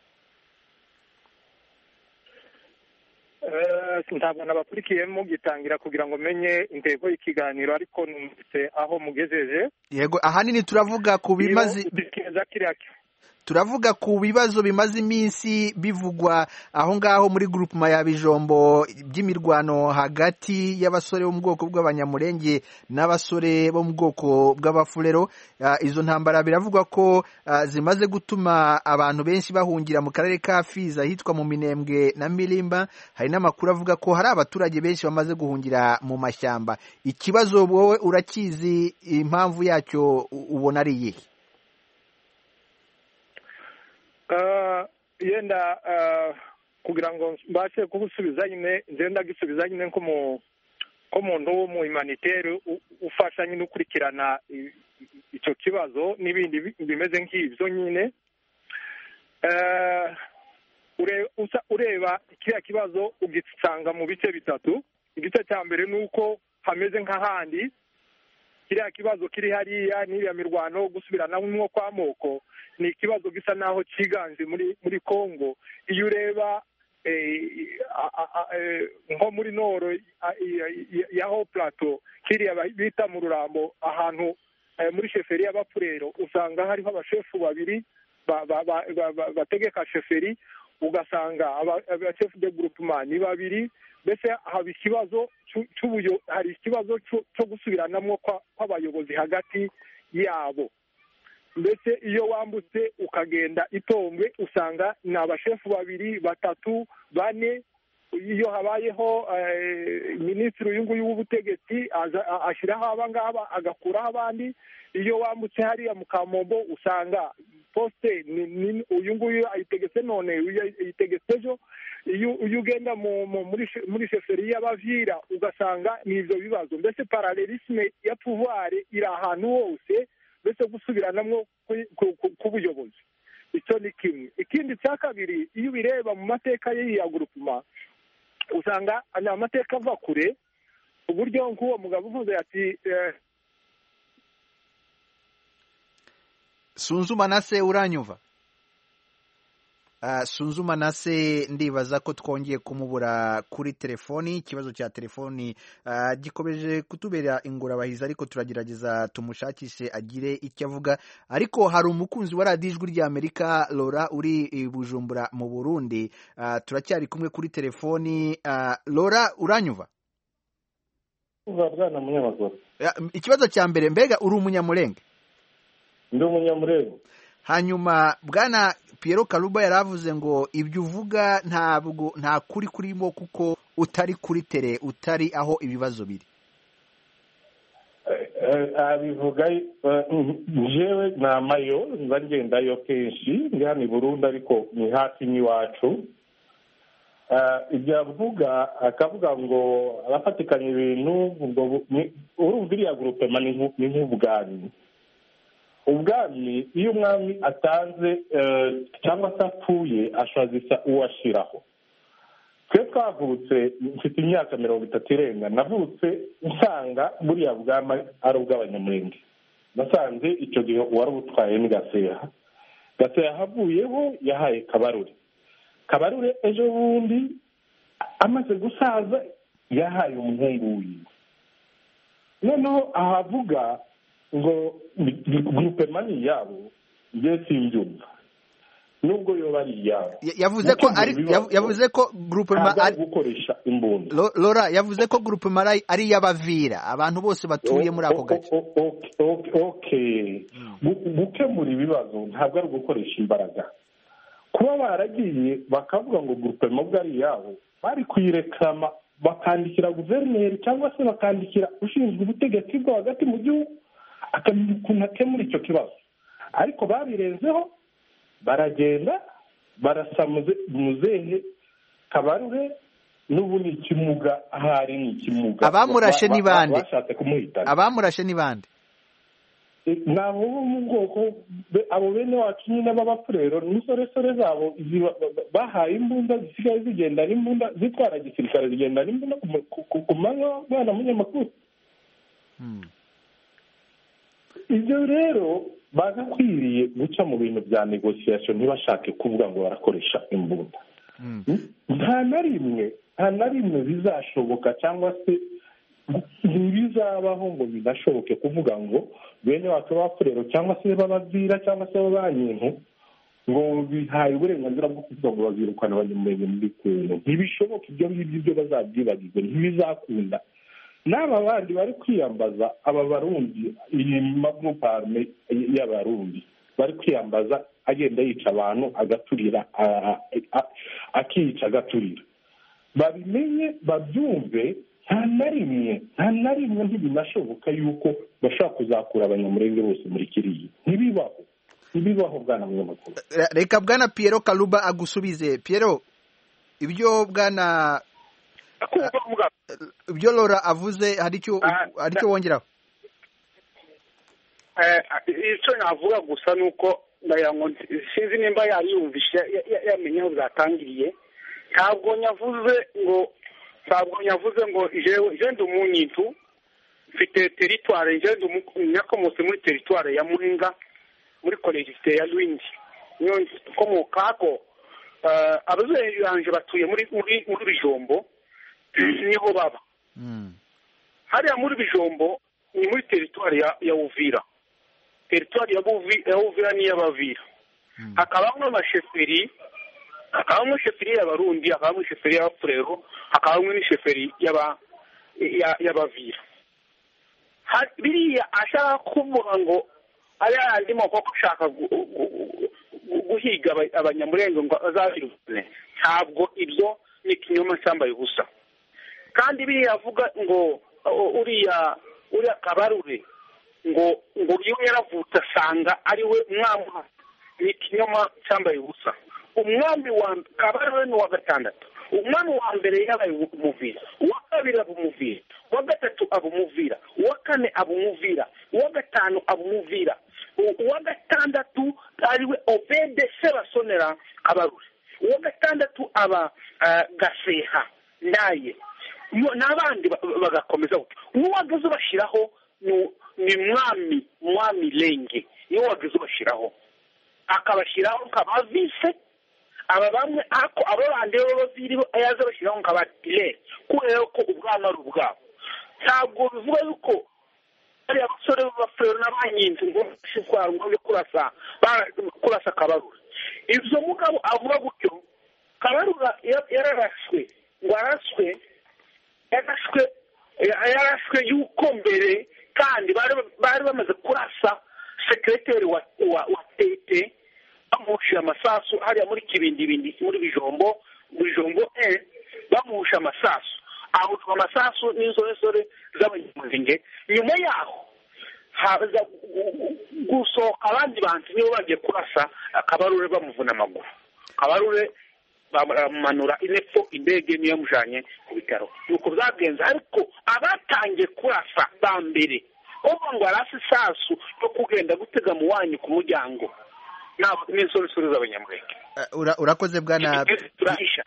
Eh, ntabwo nabakurikiyemo gitangira kugira ngo menye intego y'ikiganiro, ariko numvise aho mugejeje. Yego, ahanini turavuga ku bimazi bikeza kiraki. turavuga ku bibazo bimaze iminsi bivugwa aho ngaho muri groupement ya Bijombo by'imirwano hagati y'abasore bo mu bwoko bw'abanyamurenge n'abasore bo mu bwoko bw'abafulero. Uh, izo ntambara biravugwa ko uh, zimaze gutuma abantu benshi bahungira mu karere ka Fiza hitwa mu Minembwe na Milimba. Hari n'amakuru avuga ko hari abaturage benshi bamaze guhungira mu mashyamba. Ikibazo wowe urakizi, impamvu yacyo ubona ari iyihe? Uh, yenda uh, kugira ngo mbashe kugusubiza nyine ngenda gisubiza nyine nko mu ko muntu wo mu humanitaire ufasha nyine ukurikirana icyo kibazo n'ibindi bimeze nk'ibyo nyine. Uh, ure, usa, ureba kiriya kibazo ugisanga mu bice bitatu. Igice cya mbere ni uko hameze nk'ahandi, kiriya kibazo kiri hariya n'iriya mirwano gusubiranamo kw'amoko ni ikibazo gisa naho cyiganje muri muri Kongo. Iyo ureba nko muri noro ya ho plateau kiriya bita mu Rurambo ahantu muri sheferi y'Abapfurero usanga hariho abashefu babiri bategeka sheferi, ugasanga abashefu de groupement ni babiri. Mbese haba ikibazo cy'ubuyo hari ikibazo cyo gusubiranamo kw'abayobozi hagati yabo. Mbese iyo wambutse ukagenda Itombwe usanga ni abashefu babiri batatu bane. Iyo habayeho minisitiri uyu nguyu w'ubutegetsi ashyiraho aba ngaba agakuraho abandi. Iyo wambutse hariya mu Kamombo usanga poste uyu nguyu ayitegetse none ayitegetse ejo. Iyo ugenda muri sheferi y'Abavira ugasanga ni ibyo bibazo. Mbese paralelisme ya pouvoir iri ahantu hose, mbese gusubiranamo k'ubuyobozi. Icyo ni kimwe. Ikindi cya kabiri, iyo ubireba mu mateka y'iya groupement usanga ni amateka ava kure, uburyo nk'uwo mugabo uvuze ati Sunzuma Nase, uranyumva? Uh, Sunzuma Nase ndibaza ko twongeye kumubura kuri telefoni. Ikibazo cya telefoni uh, gikomeje kutubera ingorabahiza, ariko turagerageza tumushakishe agire icyo avuga. Ariko hari umukunzi wa radiyo Ijwi ry'Amerika Laura uri i Bujumbura mu Burundi. Uh, turacyari kumwe kuri telefoni. Uh, Laura, uranyumva? Bwana munyamakuru. Uh, ikibazo cya mbere, mbega uri umunyamurenge? Ndi umunyamurenge. Hanyuma bwana Pierrot Kaluba yaravuze ngo ibyo uvuga ntabwo nta kuri kurimo kuko utari kuri tere, utari aho ibibazo biri. Abivuga jewe namayo nzagendayo kenshi ndi hano i Burundi, ariko ni hafi n'iwacu. Ibyo avuga akavuga ngo abafatikanya ibintu urumva iriya groupement ni nk'ubwami. Ubwami iyo umwami atanze cyangwa se apfuye ashazisa uwashiraho. Twe twavutse mfite imyaka mirongo itatu irenga, navutse nsanga buriya bwami ari ubw'abanyamurenge. Nasanze icyo gihe uwari ubutwaye ni Gaseha. Gaseha havuyeho yahaye Kabarure. Kabarure ejo bundi amaze gusaza yahaye umuhungu wiwe. Noneho ahavuga ngo groupement yabo ngiye simbyumva, nubwo yo bari yabo. Yavuze ko ari yavuze ko groupement ari gukoresha imbunda. Laura yavuze ko groupement ari y'Abavira, abantu bose batuye muri ako gace. Okay, gukemura ibibazo ntabwo ari gukoresha imbaraga. Kuba baragiye bakavuga ngo groupement bwari yabo, bari kuyirekama bakandikira guverineri cyangwa se bakandikira ushinzwe ubutegetsi bwo hagati mu gihugu akamenya ukuntu akemura icyo kibazo. Ariko babirenzeho baragenda barasa muzehe Kabarure, n'ubu ni ikimuga, ahari ni ikimuga. Abamurashe ni bande? Bashatse kumuhitana. Abamurashe ni bande? Nabo mu bwoko abo bene wacu nyine b'Abapfurero, n'insoresore zabo bahaye imbunda zisigaye zigenda n'imbunda zitwara gisirikare zigenda n'imbunda ku manywa. Bwana munyamakuru, ibyo rero bagakwiriye guca mu bintu bya negotiation, ntibashake kuvuga ngo barakoresha imbunda. Nta na rimwe nta na rimwe bizashoboka cyangwa se ntibizabaho ngo binashoboke kuvuga ngo bene wacu b'Abapfurero cyangwa se b'Abavira cyangwa se b'Abanyintu ngo bihaye uburenganzira bwo kuvuga ngo bazirukana abanyamurenge muri Kongo. Ntibishoboka, ibyo ngibyo ibyo bazabyibagirwa, ntibizakunda. N'aba bandi bari kwiyambaza aba barundi, iyi magroupe arme y'abarundi bari kwiyambaza agenda yica abantu agaturira, akica agaturira, babimenye babyumve. Nta na rimwe nta na rimwe ntibinashoboka yuko bashaka kuzakura abanyamurenge bose muri kiriya. Ntibibaho, ntibibaho bwana munyamakuru. Reka bwana Piero Kaluba agusubize. Piero, ibyo bwana ibyo Laura avuze hari icyo hari icyo wongeraho? Eh, icyo navuga gusa nuko ndayango sinzi nimba yariyumvishe yamenye aho zatangiriye. Ntabwo nyavuze ngo ntabwo nyavuze ngo jewe je ndi umunyitu mfite territoire, je ndi nyakomotse muri territoire ya Muhinga muri collectivité ya Lwindi. Niyo komokako uh, abazeye yanje batuye muri muri muri Bijombo niho baba. Mm. Hariya muri Bijombo ni muri territoire ya, ya Uvira. Territoire ya Buvi ya Uvira ni y'Abavira. Mm. Hakabamwe amasheferi, hakabamwe sheferi y'Abarundi, hakabamwe sheferi y'Abafurero, hakabamwe ni sheferi y'aba y'Abavira. Biriya ashaka kuvuga ngo ari andi moko ushaka guhiga abanyamurenge ngo azabirukane, ntabwo ibyo ni kinyoma cyambaye ubusa. Kandi biriya avuga ngo uriya uriya Kabarure ngo ngo iyo yaravutse asanga ari we mwami, ni kinyoma cyambaye ubusa. Umwami wa Kabarure ni wa gatandatu. Umwami wa mbere yabaye umuvira, uwa kabiri abumuvira, uwa gatatu abumuvira, uwa kane abumuvira, uwa gatanu abumuvira, uwa gatandatu ariwe Obede Sebasonera Kabarure, uwa gatandatu aba uh, Gaseha ndaye n'abandi bagakomeza gutyo. N'uwageze bashiraho ni mwami mwami Lenge, niwe wageze bashiraho akabashiraho nk'abavise. Aba bamwe ako abo bande bo ziriho ayaza bashiraho nk'abatile kubera ko ubwana ari ubwabo. Ntabwo bivuga yuko ari abasore b'abafero n'abanyinzi ngo shikwa ngo kurasa kurasa Kabarura. Ibyo mugabo avuga gutyo, Kabarura yararashwe ngo araswe yarashwe yarashwe yuko mbere kandi bari bari bamaze kurasa secretary wa wa, wa tete bamushya amasasu hariya muri Kibindi bindi muri Bijombo muri Bijombo eh bamushya amasasu aho amasasu n'insoresore z'abanyamurenge. Nyuma yaho haza gusohoka abandi bantu nibo bagiye kurasa Kabarure bamuvuna amaguru. Kabarure bamanura inepfo indege niyo mujanye ku bitaro. Nuko byagenze, ariko abatangiye kurasa bambere ubu ngo arasa isasu yo kugenda gutega mu wanyu ku muryango nabo n'insoresore z'abanyamurenge. Urakoze bwana turahisha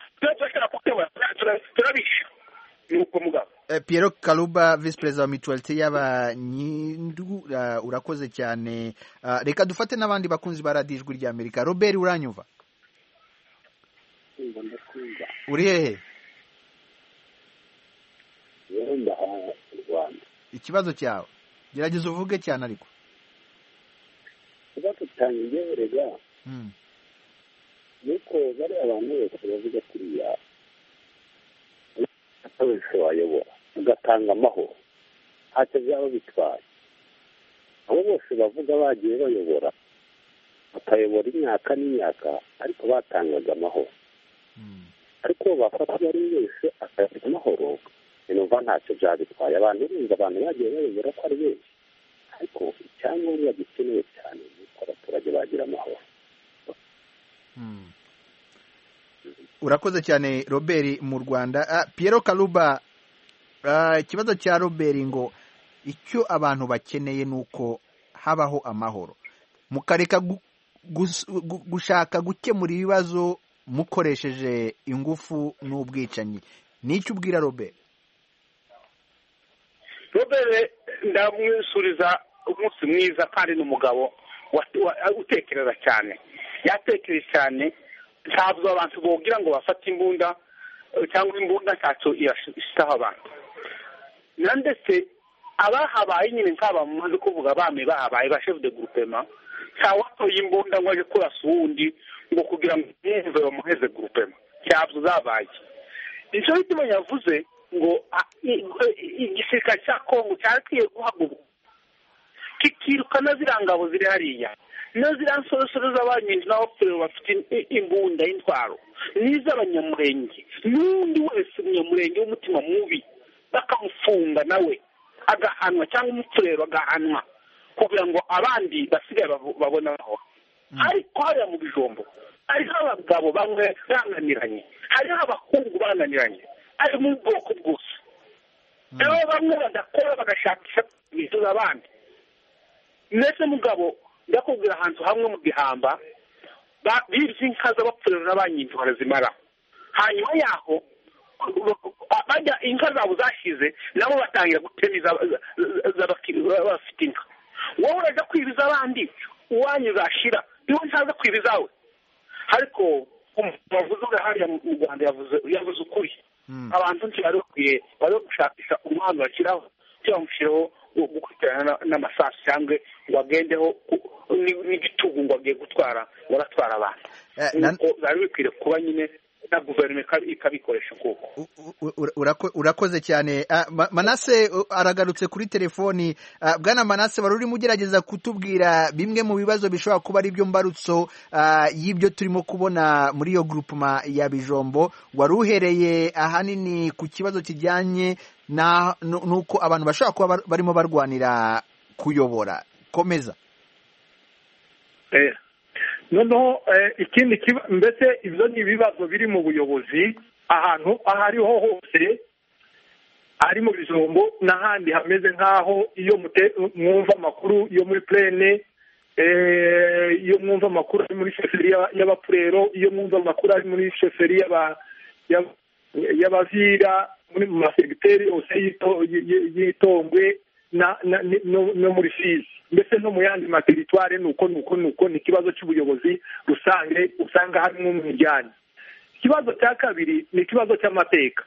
turabisha. Nuko mugabo Piero Kaluba, vice president wa mutualité y'abanyindu, uh, urakoze cyane. Uh, reka dufate n'abandi bakunzi ba Radio Ijwi rya Amerika. Robert, uranyumva? Uri hehe? Ikibazo cyawe gerageza uvuge cyane ariko. Ikibazo cyanjye rega mm. nuko bari abantu bose bavuga kuriya wese wayobora ugatanga amahoro ntacyo byaba bitwaye. Abo bose bavuga bagiye bayobora bakayobora imyaka n'imyaka ariko batangaga amahoro. Ariko bafata bari wese akagira amahoro numva ntacyo byaba bitwaye. Abantu bumva abantu bagiye bayobora ko ari benshi, ariko icyangombwa gikenewe cyane nuko abaturage bagira amahoro. Urakoze cyane Robert mu Rwanda. uh, Piero Kaluba, ikibazo uh, cya Robert ngo icyo abantu bakeneye nuko habaho amahoro, mukareka gu, gus, gu, gushaka gukemura ibibazo mukoresheje ingufu n'ubwicanyi. Nicyo ubwira Robert? Robert ndamwisuriza umunsi mwiza kandi n'umugabo utekereza cyane, yatekereje cyane. Ntabwo abantu bogira ngo bafate imbunda cyangwa imbunda ntacyo irashitaho abantu. Nandetse abahabaye nyine nk'aba mumaze kuvuga bame bahabaye ba chef de groupement ntawatoye imbunda ngo aje kurasa uwundi ngo kugira ngo mwumve bamuheze gurupema cyabyo zabaye icyo bituma yavuze ngo igisirikare cya kongo cyakwiye guhaguruka kikirukana ziriya ngabo ziri hariya no ziriya nsoresore z'abanyinzi n'abapfurero bafite imbunda y'intwaro n'iz'abanyamurenge n'undi wese umunyamurenge w'umutima mubi bakamufunga nawe agahanwa cyangwa umupfurero agahanwa kugira ngo abandi basigaye babone aho ariko hariya mu bijombo hariho abagabo bamwe bananiranye hariho abahungu bananiranye ari mu bwoko bwose rero bamwe badakora bagashakisha ibintu z'abandi ndetse mugabo ndakubwira ahantu hamwe mu gihamba bibye inka z'abapfurero n'abanyinzi barazimara hanyuma yaho bajya inka zabo zashize nabo batangira gutemiza bafite inka wowe urajya kwibiza abandi uwanyu zashira iwe ntaza kwibizawe ariko umuvuzi uri hariya mu rwanda yavuze ukuri abantu ntibari bakwiye bari gushakisha umwana bashyiraho cyangwa bamushyiraho gukurikirana n'amasasu cyangwa ngo agendeho n'igitugu ngo agiye gutwara ngo aratwara abantu nuko bari bikwiriye kuba nyine na guverinoma ikabikoresha kuko urakoze cyane. Manase aragarutse kuri telefoni. Bwana Manase wari urimo ugerageza kutubwira bimwe mu bibazo bishobora kuba ari byo mbarutso y'ibyo turimo kubona muri iyo groupement ya Bijombo. Wari uhereye ahanini ku kibazo kijyanye n'uko abantu bashobora kuba barimo barwanira kuyobora. Komeza. noneho ikindi mbese ibyo ni ibibazo biri mu buyobozi ahantu aho ariho hose ari mu bijombo n'ahandi hameze nk'aho iyo mwumva amakuru yo muri plene iyo mwumva amakuru ari muri sheferi y'abapurero iyo mwumva amakuru ari muri sheferi y'abavira muri mu masegiteri yose y'itongwe no muri fizi mbese no mu yandi materitware nuko nuko nuko ni ikibazo cy'ubuyobozi rusange usanga harimo umwijyanye. Ikibazo cya kabiri ni ikibazo cy'amateka.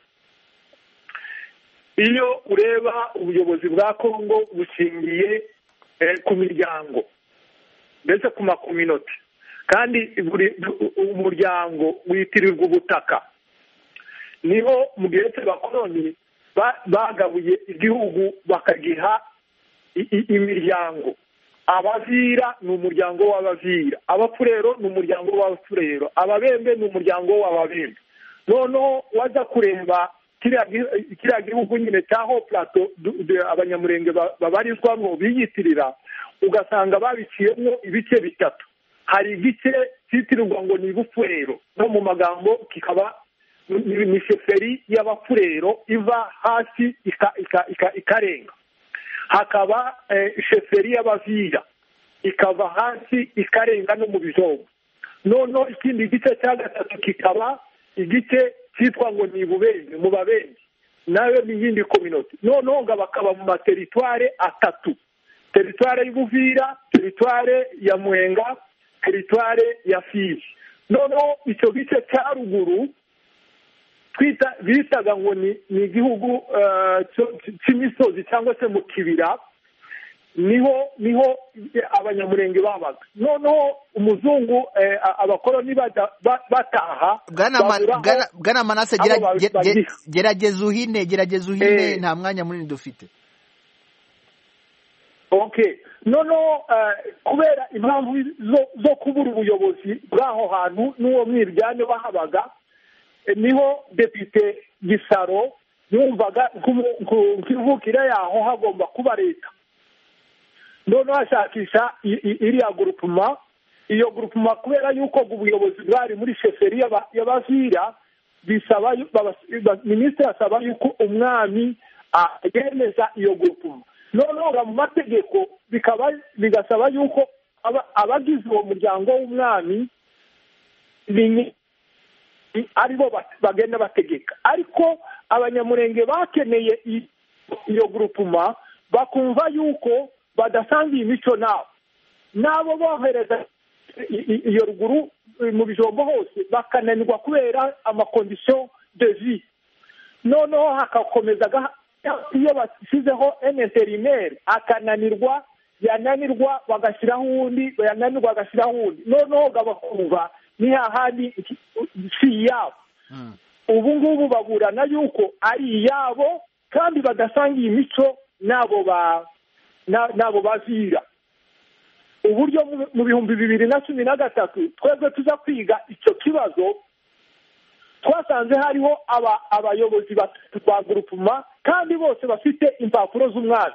Iyo ureba ubuyobozi bwa Kongo bushingiye ku miryango ndetse ku makominoti kandi buri umuryango witirirwa ubutaka niho mu gihe cy'abakoloni bagabuye igihugu bakagiha imiryango. Abavira ni umuryango w'abavira, abapfurero ni umuryango w'abapfurero, ababembe ni umuryango w'ababembe. Noneho waza kureba kiriya gihugu nyine cyaho plato abanyamurenge babarizwamo biyitirira ugasanga babiciyemo ibice bitatu. Hari igice cyitirirwa ngo ni bupfurero no mu magambo kikaba ni sheferi y'abapfurero iva hasi ikarenga. Hakaba sheferi y'abavira ikava hasi ikarenga no mu bijombo. Noneho ikindi gice cya gatatu kikaba igice cyitwa ngo ni bubenge mu babenge nayo ni yindi community. Noneho ngo bakaba mu materitware atatu: teritware y'Ubuvira, teritware ya Mwenga, teritware ya Fizi. Noneho icyo gice cya ruguru twita bitaga ngo ni igihugu cy'imisozi cyangwa se mu kibira, niho niho abanyamurenge babaga. Noneho umuzungu abakoloni bataha Bwana Manase gerageza uhine gerageza uhine nta mwanya munini dufite. Okay, noneho kubera impamvu zo kubura ubuyobozi bw'aho hantu n'uwo mwiryane wahabaga, niho Depite Gisaro yumvaga nk'ivukira yaho hagomba kuba leta. Noneho ashakisha iriya groupement. Iyo groupement kubera yuko ubuyobozi bwari muri sheferi y'abavira bisaba minisitiri asaba yuko umwami yemeza iyo groupement. Noneho mu mategeko bikaba bigasaba yuko abagize uwo muryango w'umwami aribo bagenda bategeka. Ariko abanyamurenge bakeneye iyo groupement bakumva yuko badasangiye imico nabo nabo bohereza iyo ruguru mu bijombo hose bakananirwa kubera amakondisiyo de vie. Noneho hakakomeza iyo bashyizeho un intérimaire akananirwa yananirwa bagashyiraho uwundi yananirwa bagashyiraho uwundi noneho bakumva ni hahandi si iyabo ubu ngubu baburana yuko ari iyabo kandi badasangiye imico n'abo ba n'abo bavira uburyo mu bihumbi bibiri na cumi na gatatu twebwe tuza kwiga icyo kibazo twasanze hariho abayobozi ba grupuma kandi bose bafite impapuro z'umwami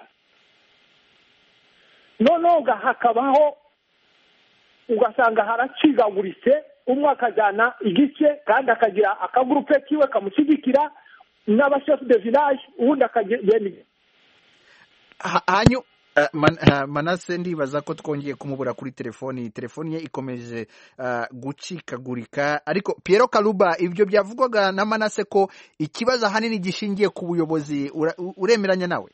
noneho hakabaho ugasanga haracigaguritse umwe akajyana igice kandi akagira akagurupe kiwe kamushyigikira n'abashefu de village ubundi akagenda hanyu Manase ndibaza ko twongeye kumubura kuri telefoni telefoni ye ikomeje gucikagurika ariko Piero Kaluba ibyo byavugwaga na Manase ko ikibazo ahanini gishingiye ku buyobozi uremeranya nawe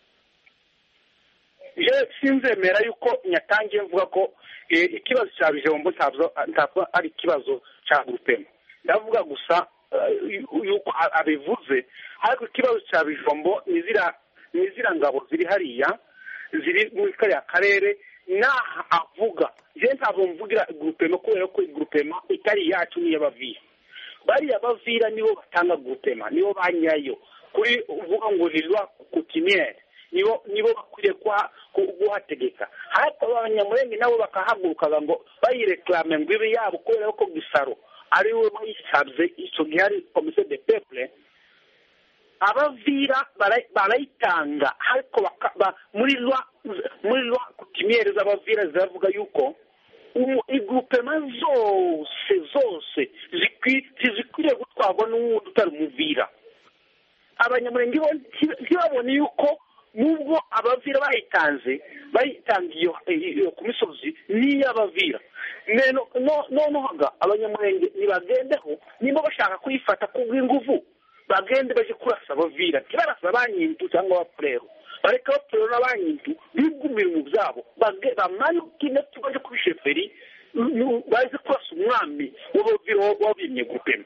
je sinzemera yuko nyatangiye mvuga ko ikibazo cya bijombo ntabwo ari ikibazo cya grupema ndavuga gusa yuko abivuze ariko ikibazo cya bijombo nizira nizira ngabo ziri hariya ziri muri kariya karere naha avuga je ntabwo mvugira grupema kubera ko grupema itari yacu niyo bavira bariya bavira nibo batanga grupema nibo banyayo kuri uvuga ngo lilwa kutimiere nibo nibo bakwiriye kwa guhategeka hato abanyamurenge nabo bakahaguruka ngo bayireklame ngo ibe yabo kubera ko gisaro ari we bayisabye icyo gihari commission de peuple abavira barayitanga ariko muri lwa muri lwa kutimiere z'abavira zavuga yuko igrupema zose zose zikwiriye gutwarwa n'uwundi utari umuvira abanyamurenge bo ntibabone yuko nubwo abavira bayitanze bayitangiye ku misozi n'iy'abavira noneho abanyamurenge nibagendeho niba bashaka kuyifata kubw'inguvu bagende baje kurasa abavira ntibarasa abanyintu cyangwa abapurero bareka abapurero n'abanyintu bigumira mu byabo bamanuke inatu baje kuri sheferi baje kurasa umwami w'abavira wabimye gupema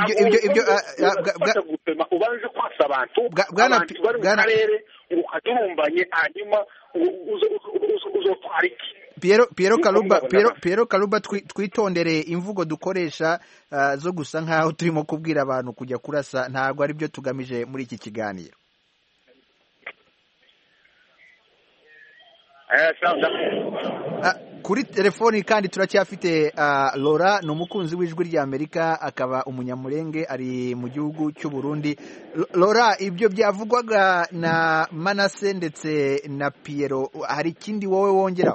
ibyo gupema ubanje kurasa abantu abantu bari mu karere ngo kadurumbanye hanyuma uzotwara iki Piero Piero Kaluba Piero Piero Kaluba twitondere imvugo dukoresha uh, zo gusa nkaho turimo kubwira abantu kujya kurasa ntabwo ari byo tugamije muri iki kiganiro. Uh, kuri telefoni kandi turacyafite uh, Laura ni umukunzi w'ijwi rya Amerika akaba umunyamurenge ari mu gihugu cy'u Burundi. Laura ibyo byavugwaga na Manase ndetse na Piero hari ikindi wowe wongeraho?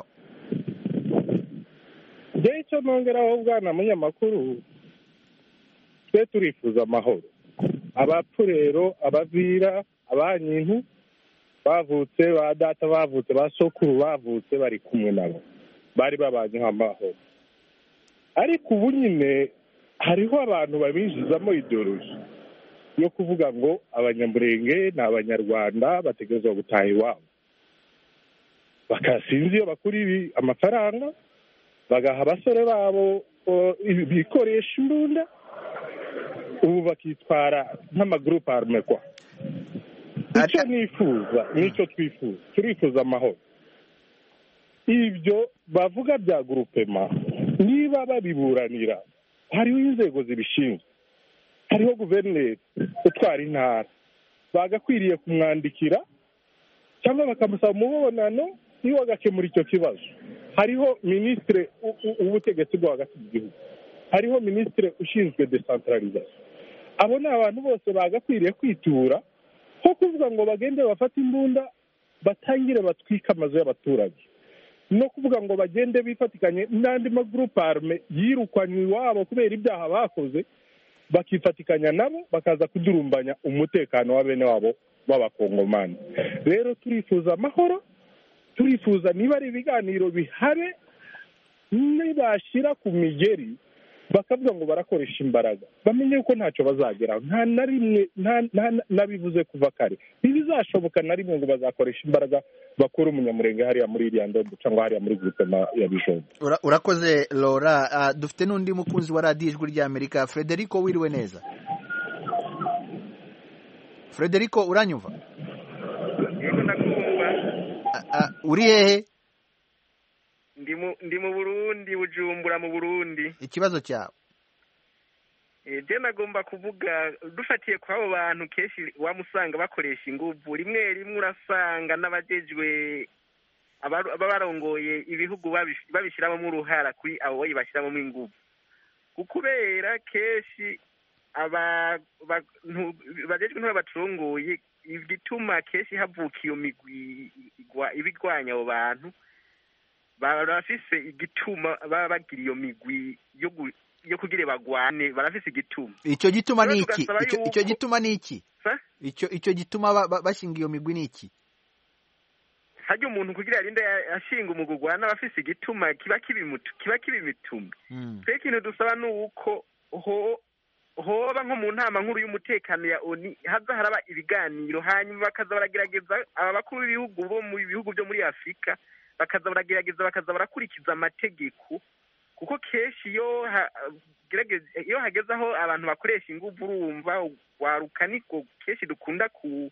Njye icyo nongeraho bwana munyamakuru twe turifuza amahoro abapfurero abavira abanyintu bavutse ba data bavutse ba sokuru bavutse bari kumwe nabo bari babanye nk'amahoro ariko ubu nyine hariho abantu babinjizamo ideoloji yo kuvuga ngo abanyamurenge ni abanyarwanda bategerezwa gutaha iwabo bakasinzi iyo bakura ibi amafaranga bagaha abasore babo bikoresha imbunda ubu bakitwara nk'amagurupe arme kwa icyo nifuza nicyo twifuza turifuza amahoro ibyo bavuga bya grupema niba babiburanira hariho inzego zibishinzwe hariho guverineri utwara intara bagakwiriye kumwandikira cyangwa bakamusaba umubonano niwe agakemura icyo kibazo hariho minisitiri w'ubutegetsi bwo hagati mu gihugu hariho minisitiri ushinzwe decentralisation abo ni abantu bose bagakwiriye kwitura nko kuvuga ngo bagende bafate imbunda batangire batwike amazu y'abaturage no kuvuga ngo bagende bifatikanye n'andi magurupe arme yirukanywe iwabo kubera ibyaha bakoze bakifatikanya nabo bakaza kudurumbanya umutekano wa bene wabo b'abakongomani rero turifuza amahoro turifuza niba ari ibiganiro bihabe nibashyira ku migeri bakavuga ngo barakoresha imbaraga bamenye ko ntacyo bazageraho nta na rimwe nabivuze kuva kare ntibizashoboka na rimwe ngo bazakoresha imbaraga bakora umunyamurenge hariya muri iriya ndobo cyangwa hariya muri grupema ya bijombo. Urakoze Laura. Uh, dufite n'undi mukunzi wa radiyo ijwi rya Amerika Frederico wiriwe neza. Frederico uranyumva? uh, uh, uri hehe? ndi mu ndi mu Burundi Bujumbura mu Burundi. Ikibazo cyawe. Eh je nagomba kuvuga dufatiye kwa abo bantu keshi wamusanga bakoresha inguvu rimwe rimwe urasanga n'abajejwe ababarongoye ibihugu babishiramo mu ruhara kuri abo bayibashiramo mu inguvu. Kukubera keshi aba bajejwe n'abatungoye igituma keshi havuka iyo migwi igwa ibigwanya abo bantu barafise igituma baba bagira iyo migwi yo yo kugira bagwane barafise igituma. Icyo gituma ni iki? Icyo gituma ni iki? Icyo icyo gituma bashinga iyo migwi ni iki? Hajya umuntu kugira arinde ashinga umugugwa n'abafise igituma kiba kibimutu kiba kibimituma. Twe kintu dusaba nuko ho hoba nko mu ntama nkuru y'umutekano ya O N U haza haraba ibiganiro hanyuma bakaza baragerageza aba bakuru b'ibihugu bo mu bihugu byo muri Afrika bakaza baragerageza bakaza barakurikiza amategeko kuko keshi yo ha, iyo hageze aho abantu bakoresha inguvu urumva waruka niko keshi dukunda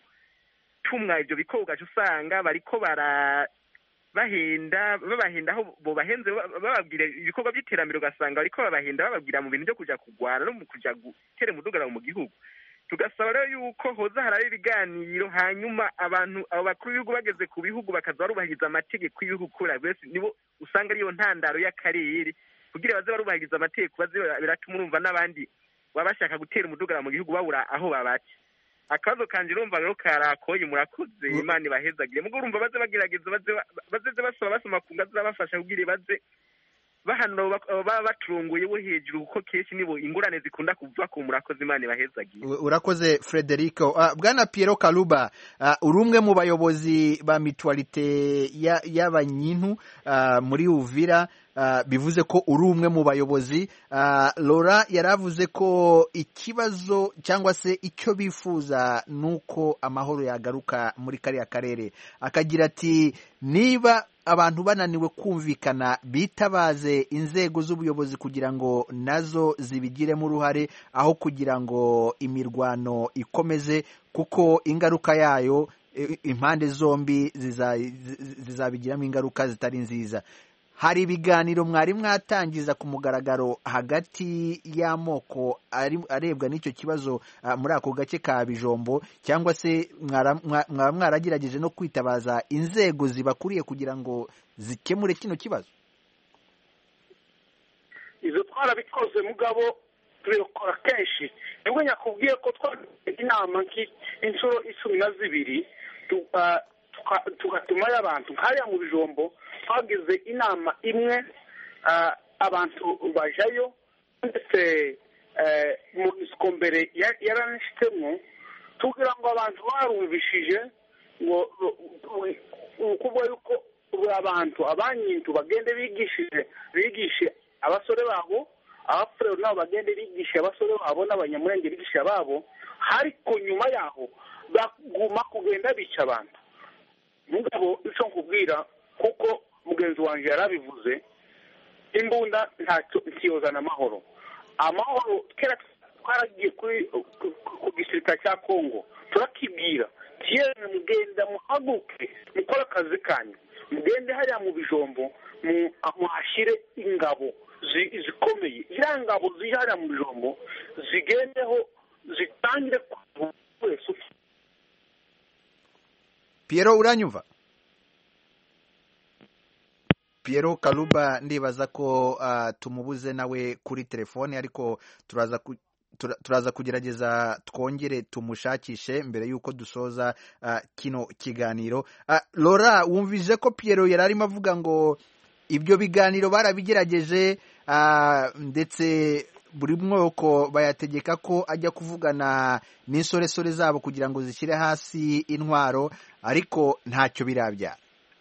kutumwa ibyo bikoga usanga bariko bara bahenda babahenda aho bo bahenze bababwira ibikorwa by'iterambere ugasanga bariko babahenda bababwira mu bintu byo kuja kugwana no mu kuja gutera umudugara mu gihugu. Tugasaba rero yuko hoza haraba ibiganiro hanyuma abantu abo bakuru b'ibihugu bageze ku bihugu bakaza barubahiriza amategeko y'ibihugu kuri bose nibo usanga ariyo ntandaro y'akarere kugira baze barubahiriza amategeko baze biratuma urumva n'abandi babashaka gutera umudugara mu gihugu babura aho babaca. Akazo kanje urumva rero karakoye murakoze Imana ibahezagire mugo urumva baze bagerageza baze baze basaba basoma kunga zabafasha kugira baze bahano baba baturunguye bo hejuru kuko keshi nibo ingurane zikunda kuva ku murakoze Imana ibahezagire. Urakoze Frederico. Uh, Bwana Piero Kaluba uh, urumwe mu bayobozi ba mutualite y'abanyintu ya uh, muri Uvira. Uh, bivuze ko uri umwe mu bayobozi. uh, Laura yaravuze ko ikibazo cyangwa se icyo bifuza nuko amahoro yagaruka muri kariya karere, akagira ati niba abantu bananiwe kumvikana bitabaze inzego z'ubuyobozi kugira ngo nazo zibigiremo uruhare aho kugira ngo imirwano ikomeze kuko ingaruka yayo impande zombi zizabigiramo ingaruka zitari nziza. Hari ibiganiro mwari mwatangiza ku mugaragaro hagati y'amoko arebwa n'icyo kibazo uh, muri ako gace ka Bijombo cyangwa se mwara mwaragerageje no kwitabaza inzego zibakuriye kugira ngo zikemure kino kibazo? Izo twarabikoze mugabo turikora kenshi nibwo nyakubwiye ko twagize inama nk'inshuro icumi na zibiri tugatuma y'abantu nk'aya mu Bijombo twagize inama imwe abantu bajayo ndetse mu mbere yaranishitemo tugira ngo abantu barumvishije ngo kuvuga yuko abantu abanyintu bagende bigishije bigishe abasore babo abafurero nabo bagende bigishe abasore babo n'abanyamurenge bigishe babo ariko nyuma yaho baguma kugenda bica abantu. Mugabo icyo nkubwira kuko mugenzi wanjye yarabivuze imbunda ntacyo ntiyozana amahoro. Amahoro kera twaragiye kuri ku gisirikare cya Kongo turakibwira kiyene mugenda muhaguke mukora akazi kanyu mugende hariya mu Bijombo muhashyire ingabo zikomeye ziriya ngabo ziri hariya mu Bijombo zigendeho zitangire wese. Piero uranyumva? Piero Kaluba ndibaza ko uh, tumubuze nawe kuri telefone ariko turaza ku, tura, turaza kugerageza twongere tumushakishe mbere yuko dusoza uh, kino kiganiro. Uh, Laura wumvise ko Piero yararimo avuga ngo ibyo biganiro barabigerageje uh, ndetse buri mwoko bayategeka ko ajya kuvugana n'insoresore zabo kugira ngo zishyire hasi intwaro ariko ntacyo birabyara.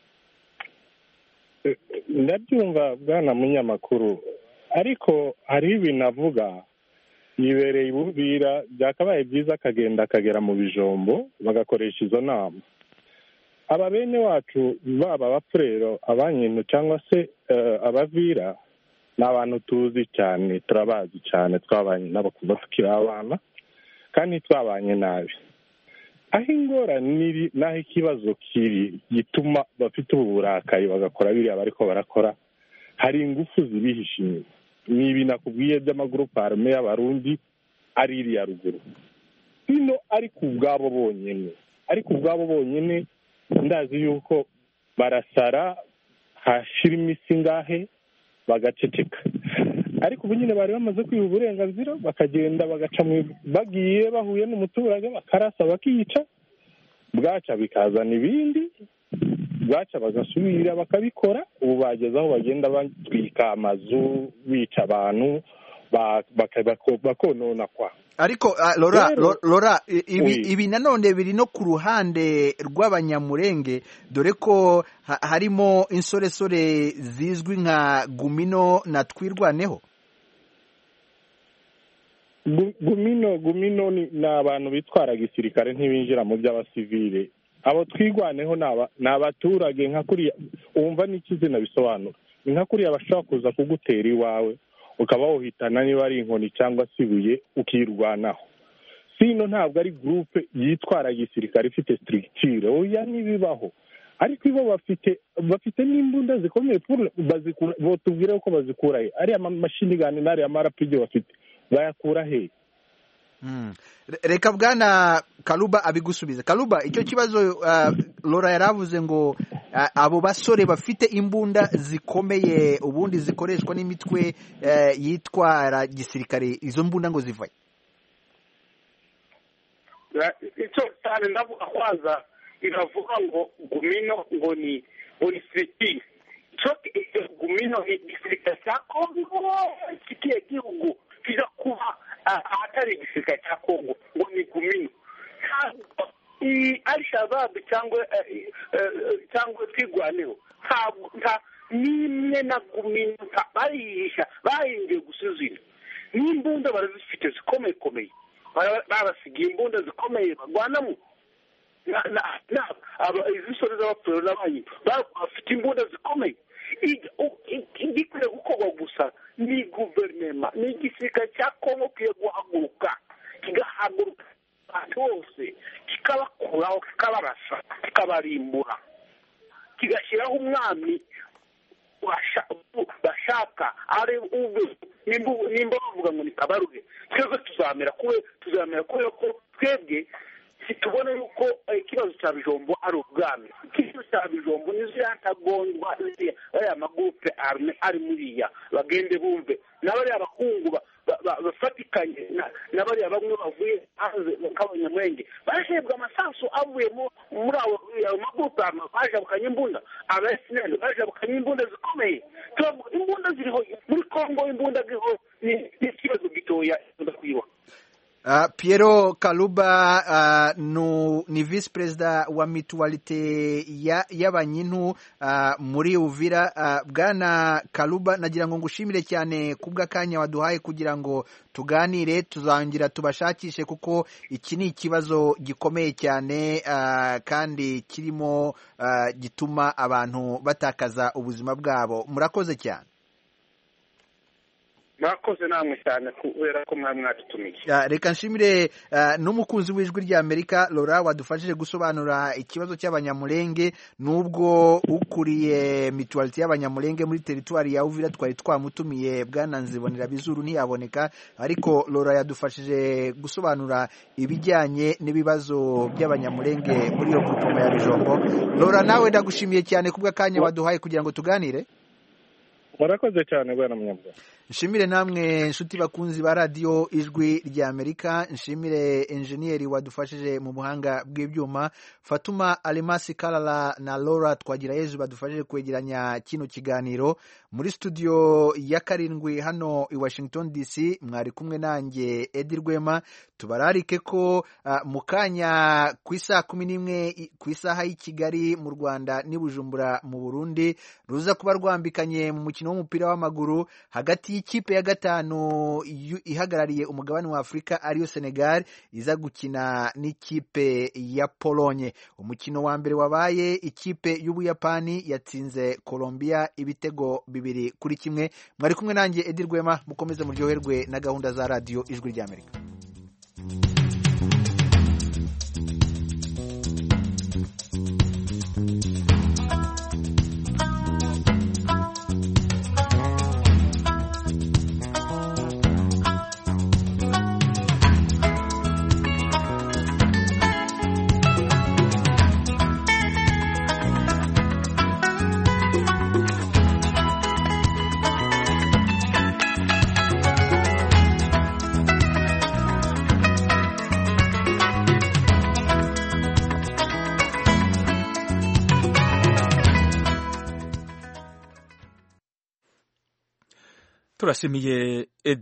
Ndabyumva bwana munyamakuru ariko hari ibintu avuga yibereye ibubira byakabaye byiza akagenda akagera mu Bijombo bagakoresha izo nama. Aba bene wacu baba abafurero abanyintu cyangwa se uh, abavira ni abantu tuzi cyane turabazi cyane twabanye nabo kuva tukiri abana kandi twabanye nabi. Aho ingorane n'aho ikibazo kiri gituma bafite ubu burakari bagakora biriya bariko barakora hari ingufu zibihishe inyuma. ni ibi nakubwiye by'amagurupe arme y'abarundi ari iriya ruguru ino ariko ubwabo bonyine ariko ubwabo bonyine ndazi yuko barasara hashira iminsi ngahe bagaceceka, ariko ubu nyine bari bamaze kwiha uburenganzira bakagenda bagaca bagiye bahuye n'umuturage bakarasa bakica, bwaca bikazana ibindi, bwaca bagasubira bakabikora. Ubu bageze aho bagenda batwika amazu bica abantu bakonona kwa. Ariko uh, Lora Lora, Lora ibi, ibi nanone biri no ku ruhande rw'abanyamurenge, dore ko ha, harimo insoresore zizwi nka Gumino na Twirwaneho. Gumino Gumino ni abantu bitwara gisirikare ntibinjira mu by'abasivile. Abo Twirwaneho ni abaturage nka kuriya, umva n'ikizina bisobanura, ni nka kuriya bashobora kuza kugutera iwawe ukaba wohitana niba ari inkoni cyangwa se ibuye ukirwanaho. Sino ntabwo ari groupe yitwara gisirikare ifite structure, oya nibibaho. Ariko ibo bafite bafite n'imbunda zikomeye bazikura, botubwire uko bazikura he? Ari amashini gani nari amarapide bafite bayakura he? Mm. Reka bwana Kaluba abigusubiza. Kaluba, icyo kibazo uh, Lora yaravuze ngo uh, abo basore bafite imbunda zikomeye ubundi zikoreshwa n'imitwe uh, yitwara gisirikare, izo mbunda ngo zivaye? Icyo cyane ndavuga kwanza iravuga ngo Gumino ngo ni ngo ni sirikiri. Icyo Gumino ni gisirikare cya Kongo kikiye gihugu kiza kuba ahatari igisirikare cya Kongo ngo ni Gumino. Al-Shabaab cyangwa cyangwa Twirwaneho nta nimwe na Gumino bayihisha bahingiye gusuzira. N'imbunda barazifite zikomeye komeye, barasigiye imbunda zikomeye bagwanamo. Izi sore z'abapfuro n'abanyi bafite imbunda zikomeye. Igikwiye gukorwa gusa ni guverinoma, ni igisirikare cya Kongo kiye guhaguruka kigahaguruka abantu bose kikabakuraho kikabarasa kikabarimbura, kigashyiraho umwami bashaka ari ube nimba bavuga ngo ni Kabaruge. Twebwe tuzamera kube tuzamera kubera ko twebwe situbona yuko ikibazo cya Bijombo ari ubwami. Ikibazo cya Bijombo nizo yatagondwa aya magurupe arme ari muriya bagende bumve n'abari abakungu bafatikanye n'abari bamwe bavuye hanze nk'abanyamwenge barahebwa amasasu avuye muri abo magurupe arme bajabukanye imbunda, abasinene bajabukanye imbunda zikomeye. Imbunda ziriho muri Kongo, imbunda ziriho ni ikibazo gitoya ndakwiba. Uh, Piero Kaluba uh, no, ni vice president wa mutualite ya y'abanyintu uh, muri Uvira. Uh, bwana Kaluba, nagira ngo ngushimire cyane kubwa kanya waduhaye kugira ngo tuganire, tuzangira tubashakishe kuko iki ni ikibazo gikomeye cyane uh, kandi kirimo uh, gituma abantu batakaza ubuzima bwabo. Murakoze cyane. Murakoze namwe cyane kubera ko mwari mwatutumiye. Reka nshimire uh, n'umukunzi w'ijwi rya Amerika Lora wadufashije gusobanura ikibazo cy'abanyamulenge, nubwo ukuriye mutualite y'abanyamulenge muri teritwari ya Uvira twari twamutumiye bwana Nzibonera Bizuru ntiyaboneka, ariko Lora yadufashije gusobanura ibijyanye n'ibibazo by'abanyamulenge muri iyo groupe ya Bijombo. Lora, nawe ndagushimiye cyane kubwa kanya waduhaye kugira ngo tuganire. Murakoze cyane bwana Munyabwa. Nshimire namwe nshuti bakunzi ba radio ijwi rya Amerika, nshimire engineer wadufashije mu buhanga bw'ibyuma, Fatuma Alimasi Kalala na Laura Twagirayezu badufashije kwegeranya kino kiganiro. Muri studio ya karindwi hano i Washington D C mwari kumwe nanjye Edi Rwema. Tubararike ko uh, mukanya ku isaha kumi n'imwe ku isaha y'i Kigali mu Rwanda n'i Bujumbura mu Burundi ruza kuba rwambikanye mu mukino w'umupira w'amaguru hagati y'ikipe ya gatanu ihagarariye umugabane wa Afurika ariyo Senegal iza gukina n'ikipe ya Polonye. Umukino wa mbere wabaye ikipe y'Ubuyapani yatsinze Colombia ibitego bibiri kuri kimwe. Mwari kumwe nanjye Edi Rwema, mukomeze muryoherwe na gahunda za radio ijwi rya Amerika. turashimiye